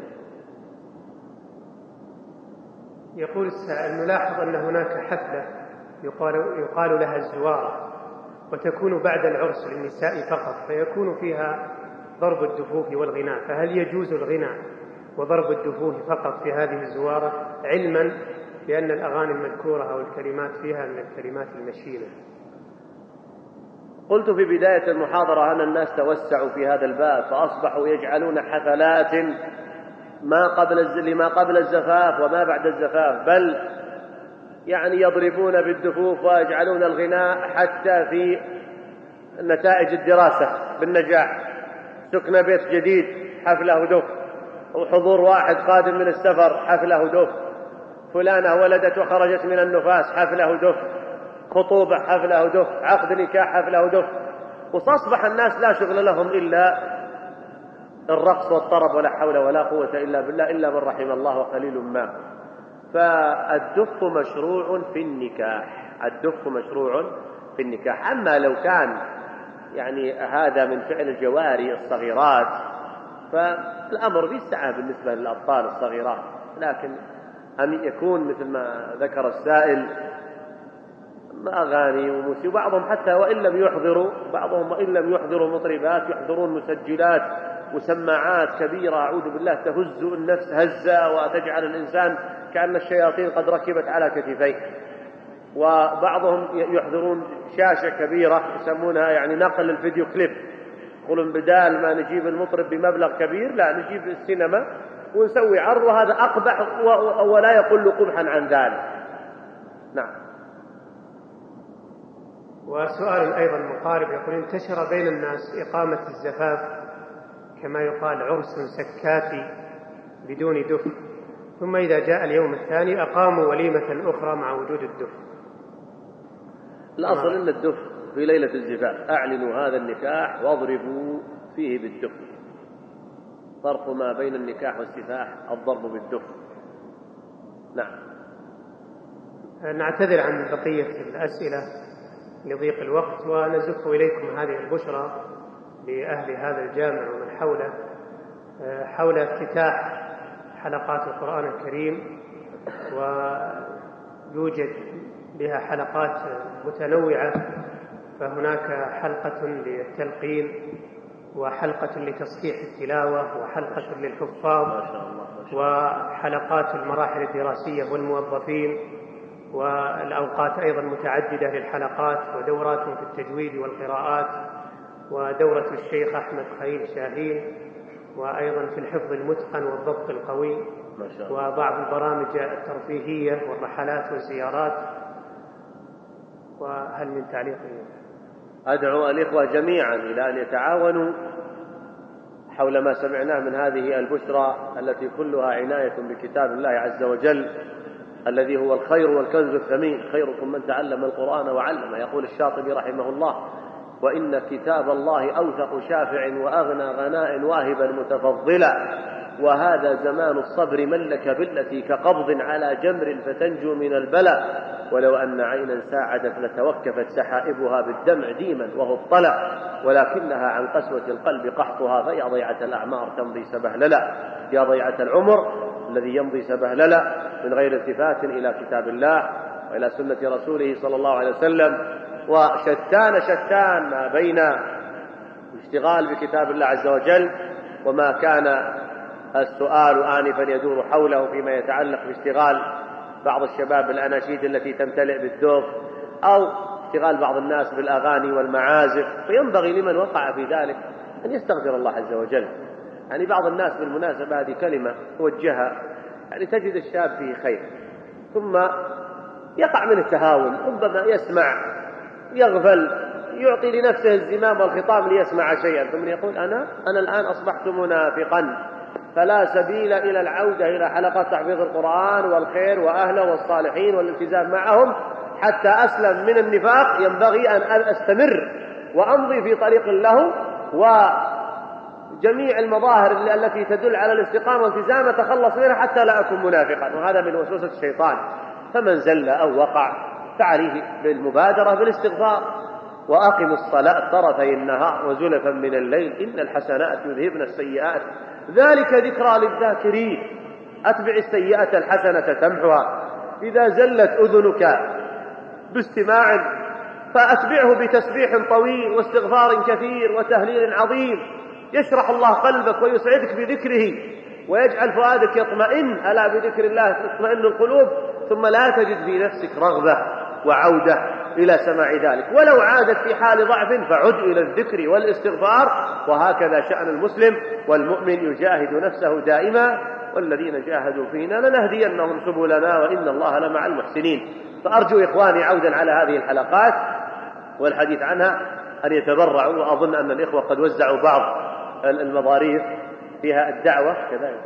يقول السائل: نلاحظ أن هناك حفلة يقال, يقال لها الزوارة، وتكون بعد العرس للنساء فقط، فيكون فيها ضرب الدفوف والغناء، فهل يجوز الغناء وضرب الدفوف فقط في هذه الزوارة، علما بأن الأغاني المذكورة أو الكلمات فيها من الكلمات المشينة؟ قلت في بداية المحاضرة أن الناس توسعوا في هذا الباب فأصبحوا يجعلون حفلات ما قبل لما قبل الزفاف وما بعد الزفاف، بل يعني يضربون بالدفوف ويجعلون الغناء حتى في نتائج الدراسة بالنجاح. سكن بيت جديد حفله دف، وحضور واحد قادم من السفر حفله دف، فلانة ولدت وخرجت من النفاس حفله دف، خطوبة حفله دف، عقد نكاح حفله دف. وأصبح الناس لا شغل لهم إلا الرقص والطرب، ولا حول ولا قوة إلا بالله، إلا من رحم الله وقليل ما. فالدف مشروع في النكاح، الدف مشروع في النكاح. أما لو كان يعني هذا من فعل الجواري الصغيرات فالأمر فيه سعة بالنسبة للأطفال الصغيرات، لكن أن يكون مثل ما ذكر السائل أغاني وموسيقى، وبعضهم حتى وإن لم يحضروا بعضهم وإن لم يحضروا مطربات يحضرون مسجلات وسماعات كبيرة أعوذ بالله تهز النفس هزة وتجعل الإنسان كأن الشياطين قد ركبت على كتفيه. وبعضهم يحضرون شاشة كبيرة يسمونها يعني نقل الفيديو كليب، يقولون بدال ما نجيب المطرب بمبلغ كبير لا نجيب السينما ونسوي عرض، وهذا أقبح ولا يقل قبحا عن ذلك. نعم. وسؤال أيضا مقارب يقول: انتشر بين الناس إقامة الزفاف كما يقال عرس سكاتي بدون دف، ثم إذا جاء اليوم الثاني أقاموا وليمة أخرى مع وجود الدف. الأصل إن الدف في ليلة الزفاف، أعلنوا هذا النكاح واضربوا فيه بالدف. فرق ما بين النكاح والزفاف الضرب بالدف. نعم. نعتذر عن بقية الأسئلة لضيق الوقت، ونزف إليكم هذه البشرى لأهل هذا الجامع ومن حوله حول افتتاح حلقات القرآن الكريم، ويوجد بها حلقات متنوعة، فهناك حلقة للتلقين وحلقة لتصحيح التلاوة وحلقة للحفاظ وحلقات المراحل الدراسية والموظفين، والأوقات أيضا متعددة للحلقات، ودورات في التجويد والقراءات، ودورة الشيخ أحمد خليل شاهين، وأيضا في الحفظ المتقن والضبط القوي، وبعض البرامج الترفيهية والرحلات والزيارات. وهل من تعليق؟ أدعو الإخوة جميعا إلى أن يتعاونوا حول ما سمعناه من هذه البشرى التي كلها عناية بكتاب الله عز وجل الذي هو الخير والكنز الثمين. خيركم من تعلم القرآن وعلمه. يقول الشاطبي رحمه الله: وإن كتاب الله أوثق شافع وأغنى غناء واهبا متفضلا، وهذا زمان الصبر من لك بالتي كقبض على جمر فتنجو من البلاء، ولو أن عينا ساعدت لتوكفت سحائبها بالدمع ديما وهو الطلع، ولكنها عن قسوة القلب قحطها، فيا ضيعة الأعمار تمضي سبهللا، يا ضيعة العمر الذي يمضي سبهللا من غير التفات إلى كتاب الله وإلى سنة رسوله صلى الله عليه وسلم. وشتان شتان ما بين الاشتغال بكتاب الله عز وجل وما كان السؤال آنفا يدور حوله فيما يتعلق باشتغال بعض الشباب بالأناشيد التي تمتلئ بالذوق أو اشتغال بعض الناس بالأغاني والمعازف. فينبغي لمن وقع في ذلك أن يستغفر الله عز وجل. يعني بعض الناس بالمناسبة هذه كلمة توجهها، يعني تجد الشاب فيه خير ثم يقع من التهاون، ربما يسمع يغفل يعطي لنفسه الزمام والخطاب ليسمع شيئا ثم يقول أنا أنا الآن أصبحت منافقا، فلا سبيل إلى العودة إلى حلقات تحفيظ القرآن والخير وأهله والصالحين والالتزام معهم حتى أسلم من النفاق. ينبغي أن أستمر وأمضي في طريق له، وجميع المظاهر التي تدل على الاستقامة والالتزام أتخلص منها حتى لا أكون منافقا، وهذا من وسوسة الشيطان. فمن زل أو وقع فعليه بالمبادرة بالاستغفار، وأقم الصلاة طرفي النهار وزلفا من الليل إن الحسنات يذهبن السيئات ذلك ذكرى للذاكرين. أتبع السيئة الحسنة تمحها. إذا زلت أذنك باستماع فأتبعه بتسبيح طويل واستغفار كثير وتهليل عظيم يشرح الله قلبك ويسعدك بذكره ويجعل فؤادك يطمئن. ألا بذكر الله تطمئن القلوب. ثم لا تجد في نفسك رغبة وعودة إلى سماع ذلك، ولو عادت في حال ضعف فعد إلى الذكر والاستغفار. وهكذا شأن المسلم والمؤمن يجاهد نفسه دائما، والذين جاهدوا فينا لنهدينهم سبلنا وإن الله لمع المحسنين. فأرجو إخواني عودا على هذه الحلقات والحديث عنها أن يتبرعوا، وأظن أن الإخوة قد وزعوا بعض المظاريف فيها الدعوة كذلك،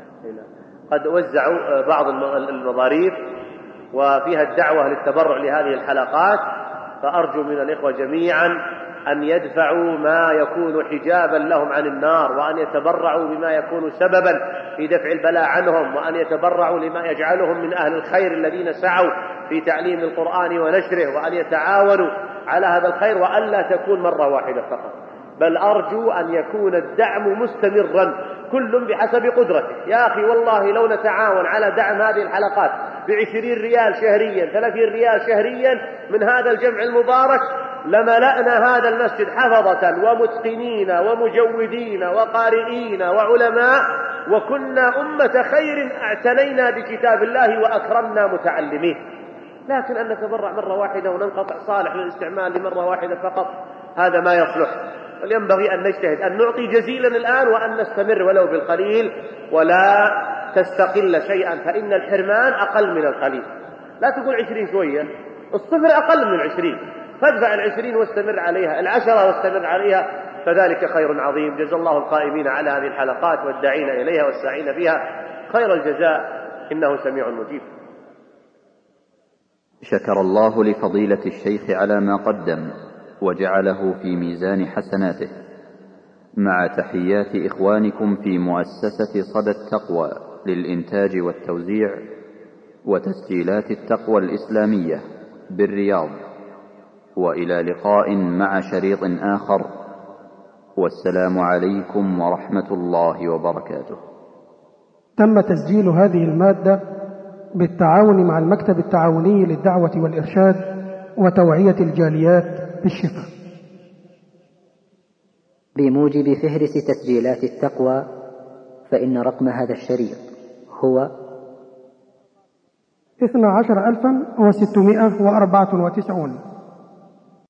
قد وزعوا بعض المظاريف وفيها الدعوة للتبرع لهذه الحلقات. فأرجو من الإخوة جميعا أن يدفعوا ما يكون حجابا لهم عن النار، وأن يتبرعوا بما يكون سببا في دفع البلاء عنهم، وأن يتبرعوا لما يجعلهم من أهل الخير الذين سعوا في تعليم القرآن ونشره، وأن يتعاونوا على هذا الخير، وأن لا تكون مرة واحدة فقط، بل أرجو أن يكون الدعم مستمرا كل بحسب قدرته. يا أخي والله لو نتعاون على دعم هذه الحلقات بعشرين ريال شهريا ثلاثين ريال شهريا من هذا الجمع المبارك لملأنا هذا المسجد حفظة ومتقنين ومجودين وقارئين وعلماء، وكنا أمة خير اعتنينا بكتاب الله وأكرمنا متعلمين. لكن أن نتبرع مرة واحدة وننقطع صالح للاستعمال لمرة واحدة فقط هذا ما يصلح. بل ينبغي أن نجتهد أن نعطي جزيلا الآن وأن نستمر ولو بالقليل، ولا تستقل شيئا، فإن الحرمان أقل من القليل. لا تقول عشرين شوية، الصفر أقل من العشرين، فادفع العشرين واستمر عليها، العشرة واستمر عليها، فذلك خير عظيم. جزا الله القائمين على هذه الحلقات والداعين إليها والساعين فيها خير الجزاء إنه سميع مجيب. شكر الله لفضيلة الشيخ على ما قدم وجعله في ميزان حسناته، مع تحيات إخوانكم في مؤسسة صدى التقوى للإنتاج والتوزيع وتسجيلات التقوى الإسلامية بالرياض. وإلى لقاء مع شريط آخر، والسلام عليكم ورحمة الله وبركاته. تم تسجيل هذه المادة بالتعاون مع المكتب التعاوني للدعوة والإرشاد وتوعية الجاليات بالشفاء. بموجب فهرس تسجيلات التقوى، فإن رقم هذا الشريط هو اثنا عشر ألفا وستمائة وأربعة وتسعون.